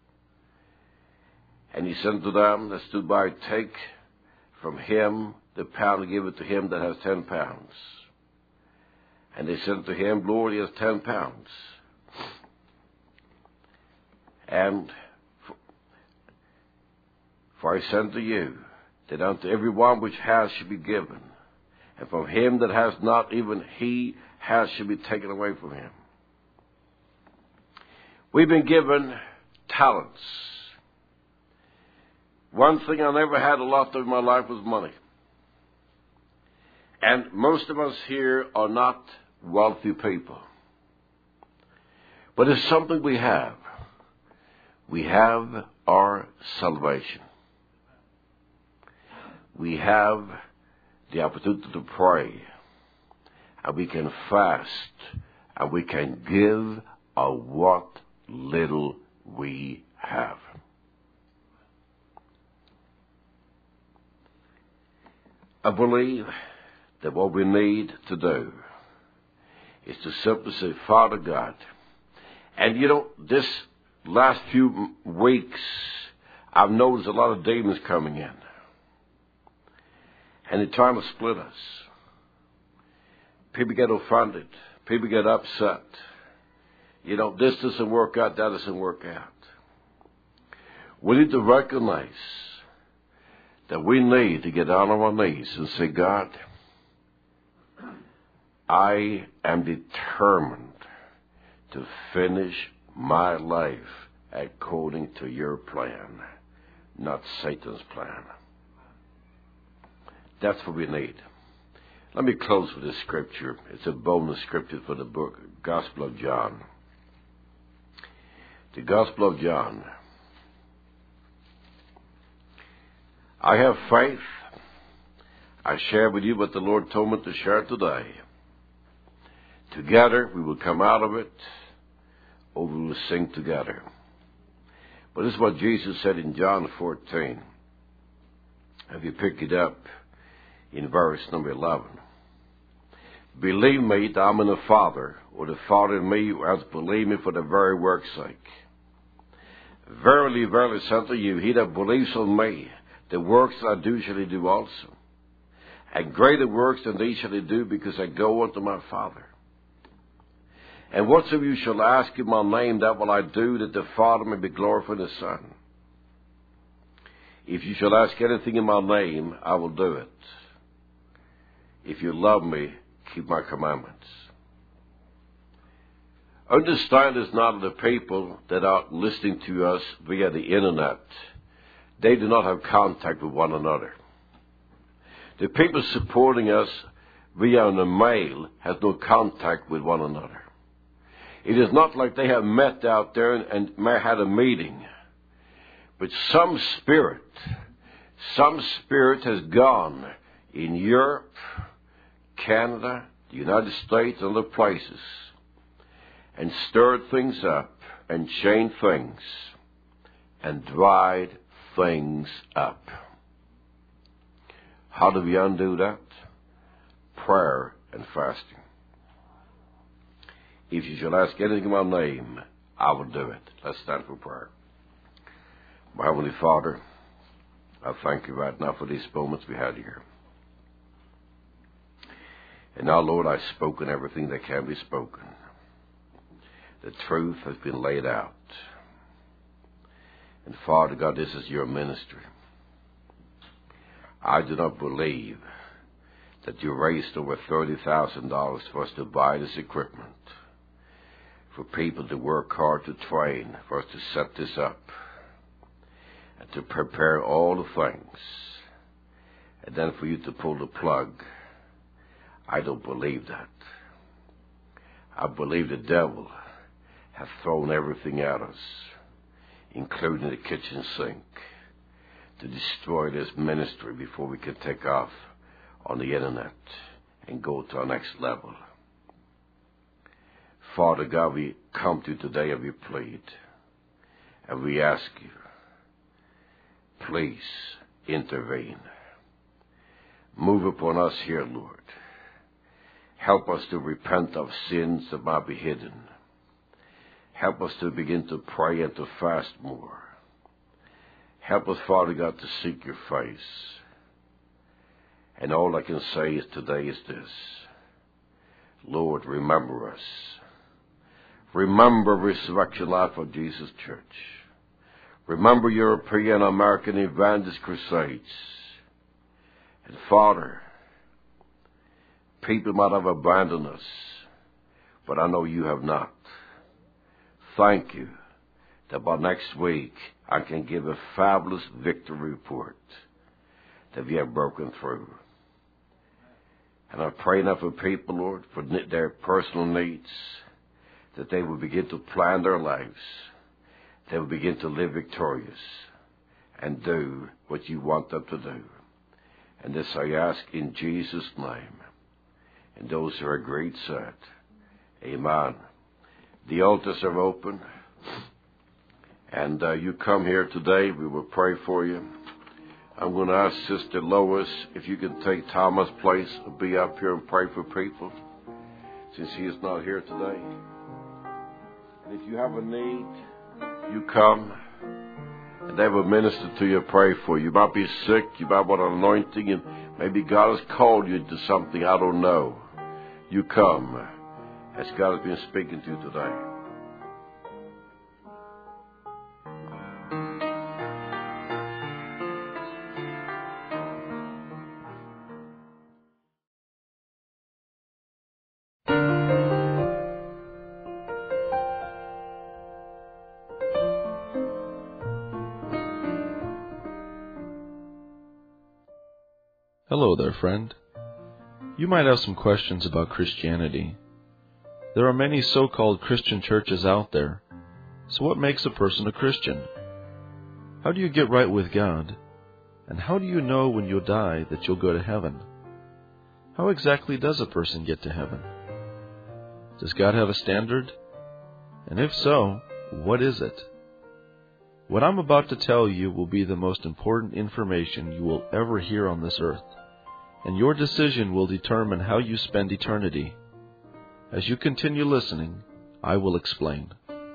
And he said to them that stood by, take from him the pound and give it to him that has ten pounds. And they said to him, Lord, he has ten pounds. And for, for I send to you that unto every one which has shall be given, and from him that has not, even he has shall be taken away from him. We've been given talents. One thing I never had a lot of in my life was money. And most of us here are not wealthy people. But it's something we have. We have our salvation. We have the opportunity to pray. And we can fast. And we can give of what little we have. I believe that what we need to do is to simply say, Father God. And you know, this last few weeks, I've noticed a lot of demons coming in. And they're trying to split us. People get offended. People get upset. You know, this doesn't work out, that doesn't work out. We need to recognize that we need to get down on our knees and say, God, I am determined to finish my life according to your plan, not Satan's plan. That's what we need. Let me close with this scripture. It's a bonus scripture for the book, Gospel of John. The Gospel of John. I have faith. I share with you what the Lord told me to share today. Together we will come out of it, or we will sing together. But this is what Jesus said in John fourteen. If you pick it up in verse number eleven. Believe me that I'm in the Father, or the Father in me, or else believe me for the very work's sake. Verily, verily, I say unto you, he that believes on me, the works that I do shall he do also. And greater works than these shall he do, because I go unto my Father. And whatsoever you shall ask in my name, that will I do, that the Father may be glorified in the Son. If you shall ask anything in my name, I will do it. If you love me, keep my commandments. Understand it's not the people that are listening to us via the internet. They do not have contact with one another. The people supporting us via the mail has no contact with one another. It is not like they have met out there and, and had a meeting. But some spirit, some spirit has gone in Europe, Canada, the United States, and other places, and stirred things up, and chained things, and dried things up. How do we undo that? Prayer and fasting. If you shall ask anything in my name, I will do it. Let's stand for prayer. My Heavenly Father, I thank you right now for these moments we had here. And now, Lord, I've spoken everything that can be spoken. The truth has been laid out. And Father God, this is your ministry. I do not believe that you raised over thirty thousand dollars for us to buy this equipment, for people to work hard to train, for us to set this up, and to prepare all the things, and then for you to pull the plug. I don't believe that. I believe the devil has thrown everything at us, including the kitchen sink, to destroy this ministry before we can take off on the internet and go to our next level. Father God, we come to you today and we plead, and we ask you, please intervene. Move upon us here, Lord. Help us to repent of sins that might be hidden. Help us to begin to pray and to fast more. Help us, Father God, to seek your face. And all I can say is today is this. Lord, remember us. Remember Resurrection Life of Jesus Church. Remember European American Evangelist Crusades. And Father, people might have abandoned us, but I know you have not. Thank you that by next week I can give a fabulous victory report that we have broken through. And I pray now for people, Lord, for their personal needs, that they will begin to plan their lives. They will begin to live victorious and do what you want them to do. And this I ask in Jesus' name. And those who are agreed said, amen. The altars are open. And uh, you come here today, we will pray for you. I'm going to ask Sister Lois if you can take Thomas' place and be up here and pray for people, since he is not here today. And if you have a need, you come, and they will minister to you and pray for you. You might be sick, you might want an anointing, and maybe God has called you to something, I don't know. You come, as God has been speaking to you today. Hello there, friend. You might have some questions about Christianity. There are many so-called Christian churches out there. So what makes a person a Christian? How do you get right with God? And how do you know when you'll die that you'll go to heaven? How exactly does a person get to heaven? Does God have a standard? And if so, what is it? What I'm about to tell you will be the most important information you will ever hear on this earth, and your decision will determine how you spend eternity. As you continue listening, I will explain.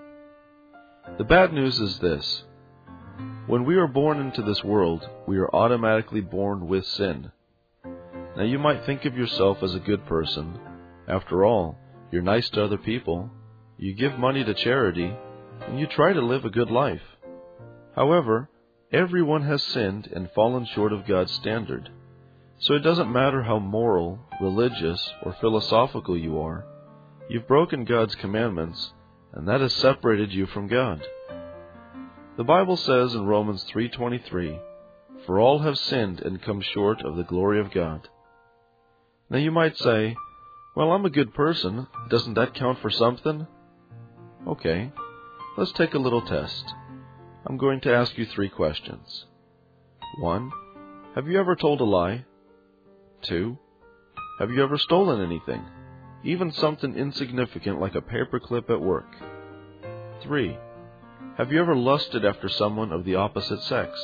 The bad news is this. When we are born into this world, we are automatically born with sin. Now you might think of yourself as a good person. After all, you're nice to other people, you give money to charity, and you try to live a good life. However, everyone has sinned and fallen short of God's standard. So it doesn't matter how moral, religious, or philosophical you are, you've broken God's commandments, and that has separated you from God. The Bible says in Romans three twenty-three, "For all have sinned and come short of the glory of God." Now you might say, well, I'm a good person. Doesn't that count for something? Okay, let's take a little test. I'm going to ask you three questions. One, have you ever told a lie? Two, have you ever stolen anything, even something insignificant like a paperclip at work? Three, have you ever lusted after someone of the opposite sex?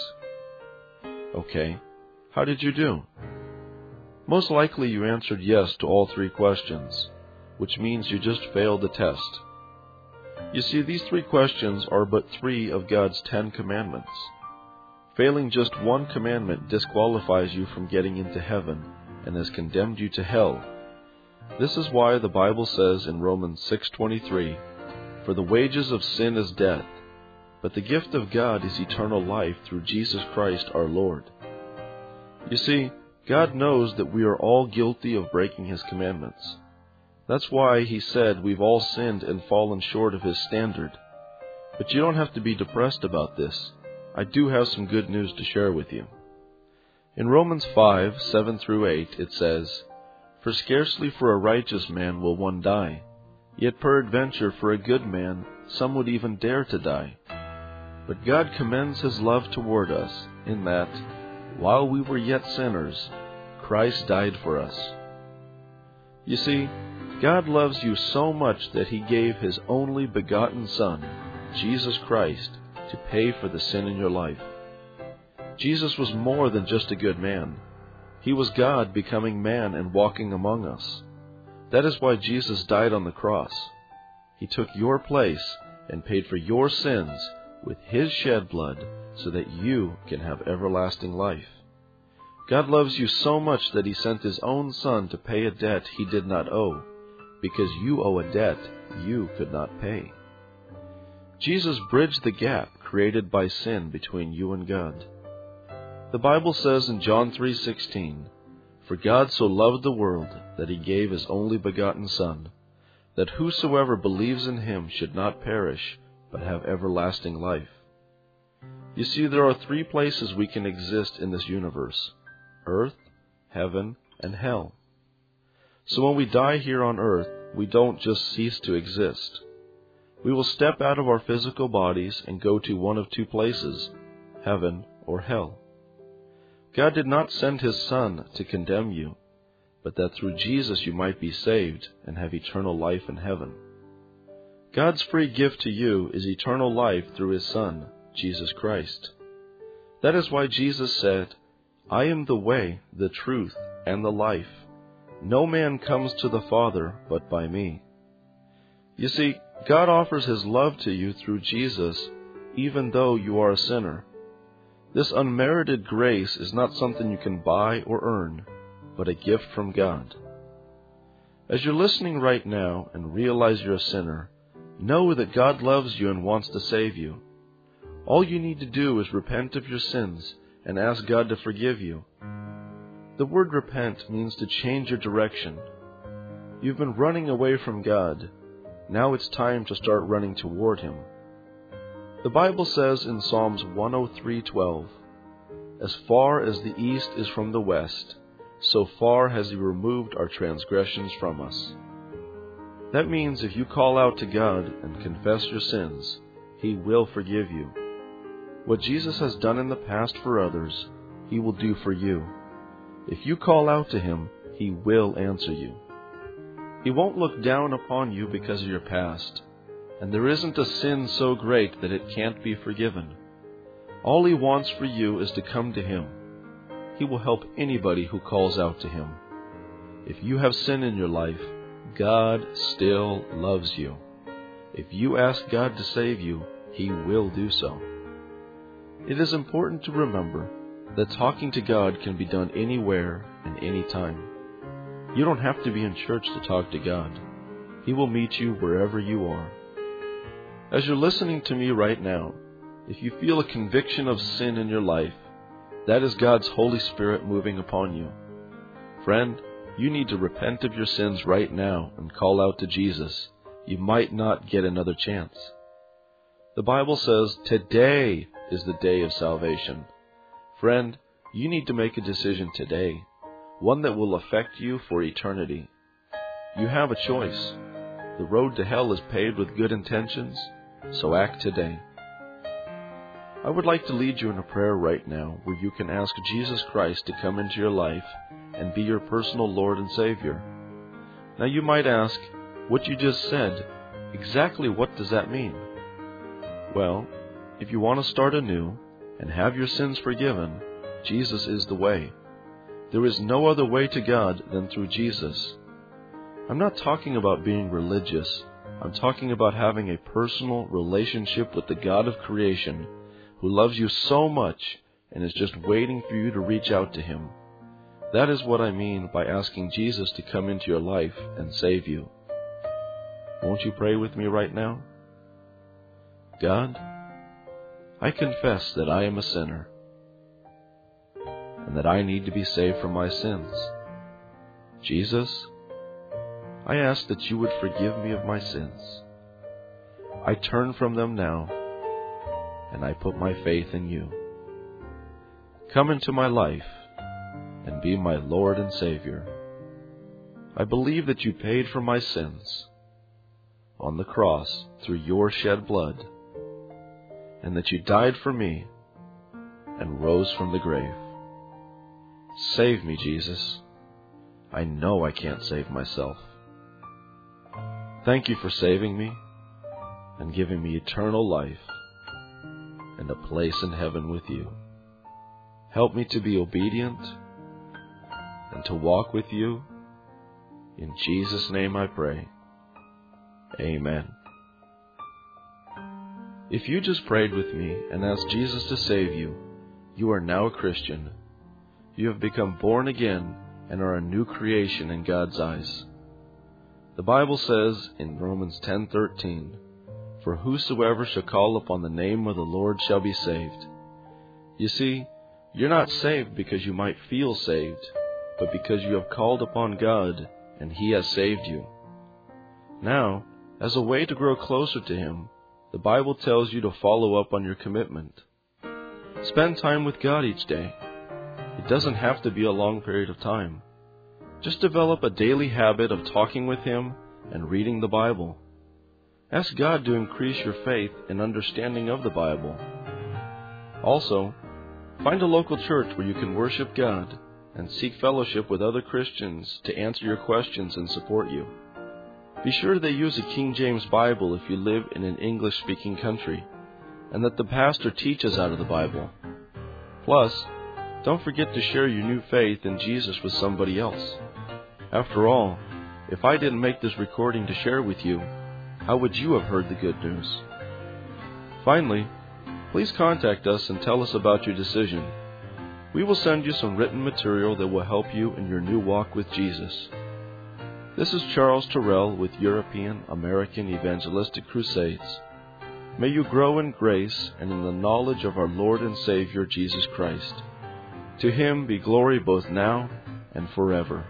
Okay, how did you do? Most likely you answered yes to all three questions, which means you just failed the test. You see, these three questions are but three of God's Ten Commandments. Failing just one commandment disqualifies you from getting into heaven and has condemned you to hell. This is why the Bible says in Romans six twenty-three, "For the wages of sin is death, but the gift of God is eternal life through Jesus Christ our Lord." You see, God knows that we are all guilty of breaking His commandments. That's why He said we've all sinned and fallen short of His standard. But you don't have to be depressed about this. I do have some good news to share with you. In Romans five, seven through eight, it says, "For scarcely for a righteous man will one die, yet peradventure for a good man some would even dare to die. But God commends His love toward us, in that, while we were yet sinners, Christ died for us." You see, God loves you so much that He gave His only begotten Son, Jesus Christ, to pay for the sin in your life. Jesus was more than just a good man. He was God becoming man and walking among us. That is why Jesus died on the cross. He took your place and paid for your sins with His shed blood so that you can have everlasting life. God loves you so much that He sent His own Son to pay a debt He did not owe, because you owe a debt you could not pay. Jesus bridged the gap created by sin between you and God. The Bible says in John three sixteen, "For God so loved the world that He gave His only begotten Son, that whosoever believes in Him should not perish, but have everlasting life." You see, there are three places we can exist in this universe: earth, heaven, and hell. So when we die here on earth, we don't just cease to exist. We will step out of our physical bodies and go to one of two places, heaven or hell. God did not send His Son to condemn you, but that through Jesus you might be saved and have eternal life in heaven. God's free gift to you is eternal life through His Son, Jesus Christ. That is why Jesus said, "I am the way, the truth, and the life. No man comes to the Father but by me." You see, God offers His love to you through Jesus, even though you are a sinner. This unmerited grace is not something you can buy or earn, but a gift from God. As you're listening right now and realize you're a sinner, know that God loves you and wants to save you. All you need to do is repent of your sins and ask God to forgive you. The word repent means to change your direction. You've been running away from God. Now it's time to start running toward Him. The Bible says in Psalms one oh three twelve, "As far as the east is from the west, so far has He removed our transgressions from us." That means if you call out to God and confess your sins, He will forgive you. What Jesus has done in the past for others, He will do for you. If you call out to Him, He will answer you. He won't look down upon you because of your past, and there isn't a sin so great that it can't be forgiven. All He wants for you is to come to Him. He will help anybody who calls out to Him. If you have sin in your life, God still loves you. If you ask God to save you, He will do so. It is important to remember that talking to God can be done anywhere and anytime. You don't have to be in church to talk to God. He will meet you wherever you are. As you're listening to me right now, if you feel a conviction of sin in your life, that is God's Holy Spirit moving upon you. Friend, you need to repent of your sins right now and call out to Jesus. You might not get another chance. The Bible says today is the day of salvation. Friend, you need to make a decision today, one that will affect you for eternity. You have a choice. The road to hell is paved with good intentions, so act today. I would like to lead you in a prayer right now where you can ask Jesus Christ to come into your life and be your personal Lord and Savior. Now you might ask, what you just said, exactly what does that mean? Well, if you want to start anew and have your sins forgiven, Jesus is the way. There is no other way to God than through Jesus. I'm not talking about being religious. I'm talking about having a personal relationship with the God of creation who loves you so much and is just waiting for you to reach out to Him. That is what I mean by asking Jesus to come into your life and save you. Won't you pray with me right now? God, I confess that I am a sinner. and that I need to be saved from my sins. Jesus, I ask that you would forgive me of my sins. I turn from them now, and I put my faith in you. Come into my life and be my Lord and Savior. I believe that you paid for my sins on the cross through your shed blood, and that you died for me and rose from the grave. Save me, Jesus. I know I can't save myself. Thank you for saving me and giving me eternal life and a place in heaven with you. Help me to be obedient and to walk with you. In Jesus' name I pray. Amen. If you just prayed with me and asked Jesus to save you, you are now a Christian. You have become born again and are a new creation in God's eyes. The Bible says in Romans ten thirteen, "For whosoever shall call upon the name of the Lord shall be saved." You see, you're not saved because you might feel saved, but because you have called upon God and He has saved you. Now, as a way to grow closer to Him, the Bible tells you to follow up on your commitment. Spend time with God each day. It doesn't have to be a long period of time. Just develop a daily habit of talking with Him and reading the Bible. Ask God to increase your faith and understanding of the Bible. Also, find a local church where you can worship God and seek fellowship with other Christians to answer your questions and support you. Be sure they use a King James Bible if you live in an English-speaking country, and that the pastor teaches out of the Bible. Plus, don't forget to share your new faith in Jesus with somebody else. After all, if I didn't make this recording to share with you, how would you have heard the good news? Finally, please contact us and tell us about your decision. We will send you some written material that will help you in your new walk with Jesus. This is Charles Terrell with European American Evangelistic Crusades. May you grow in grace and in the knowledge of our Lord and Savior Jesus Christ. To Him be glory both now and forever.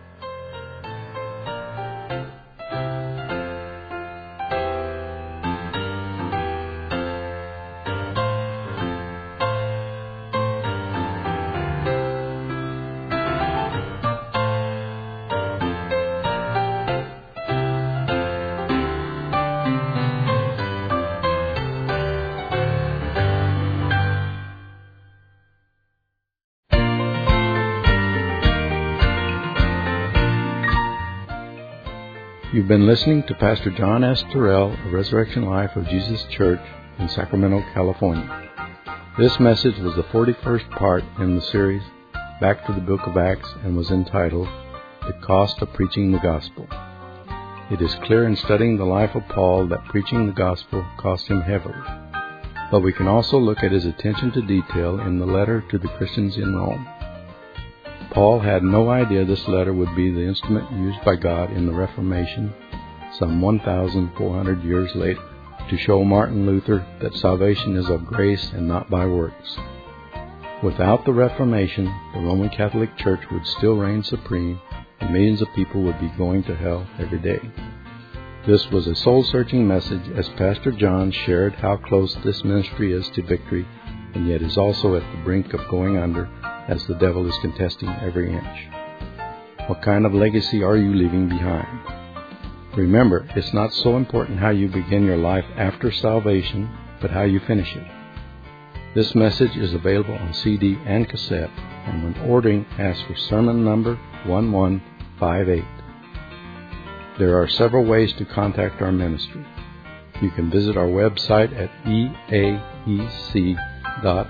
You've been listening to Pastor John S. Terrell of Resurrection Life of Jesus Church in Sacramento, California. This message was the forty-first part in the series Back to the Book of Acts and was entitled The Cost of Preaching the Gospel. It is clear in studying the life of Paul that preaching the gospel cost him heavily, but we can also look at his attention to detail in the letter to the Christians in Rome. Paul had no idea this letter would be the instrument used by God in the Reformation, some one thousand four hundred years later, to show Martin Luther that salvation is of grace and not by works. Without the Reformation, the Roman Catholic Church would still reign supreme, and millions of people would be going to hell every day. This was a soul-searching message as Pastor John shared how close this ministry is to victory, and yet is also at the brink of going under, as the devil is contesting every inch. What kind of legacy are you leaving behind? Remember, it's not so important how you begin your life after salvation, but how you finish it. This message is available on C D and cassette, and when ordering, ask for sermon number one one five eight. There are several ways to contact our ministry. You can visit our website at e a e c dot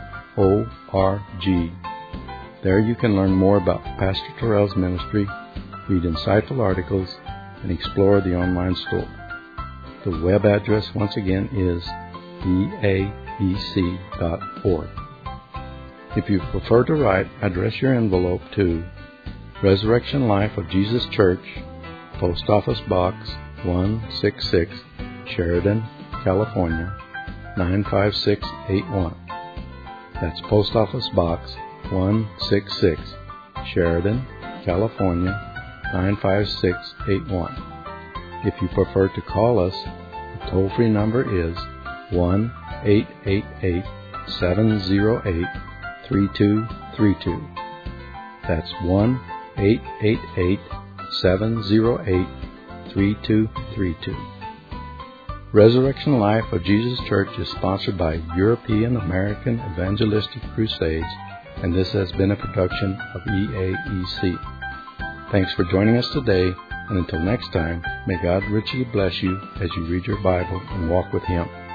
org. There you can learn more about Pastor Terrell's ministry, read insightful articles, and explore the online store. The web address once again is e a e c dot org. If you prefer to write, address your envelope to Resurrection Life of Jesus Church, Post Office Box one six six, Sheridan, California nine five six eight one. That's Post Office Box one six six, Sheridan, California, nine five six eight one. If you prefer to call us, the toll-free number is one eight eight eight, seven zero eight, three two three two. That's one eight eight eight, seven zero eight, three two three two. Resurrection Life of Jesus Church is sponsored by European American Evangelistic Crusades, and this has been a production of E A E C. Thanks for joining us today, and until next time, may God richly bless you as you read your Bible and walk with Him.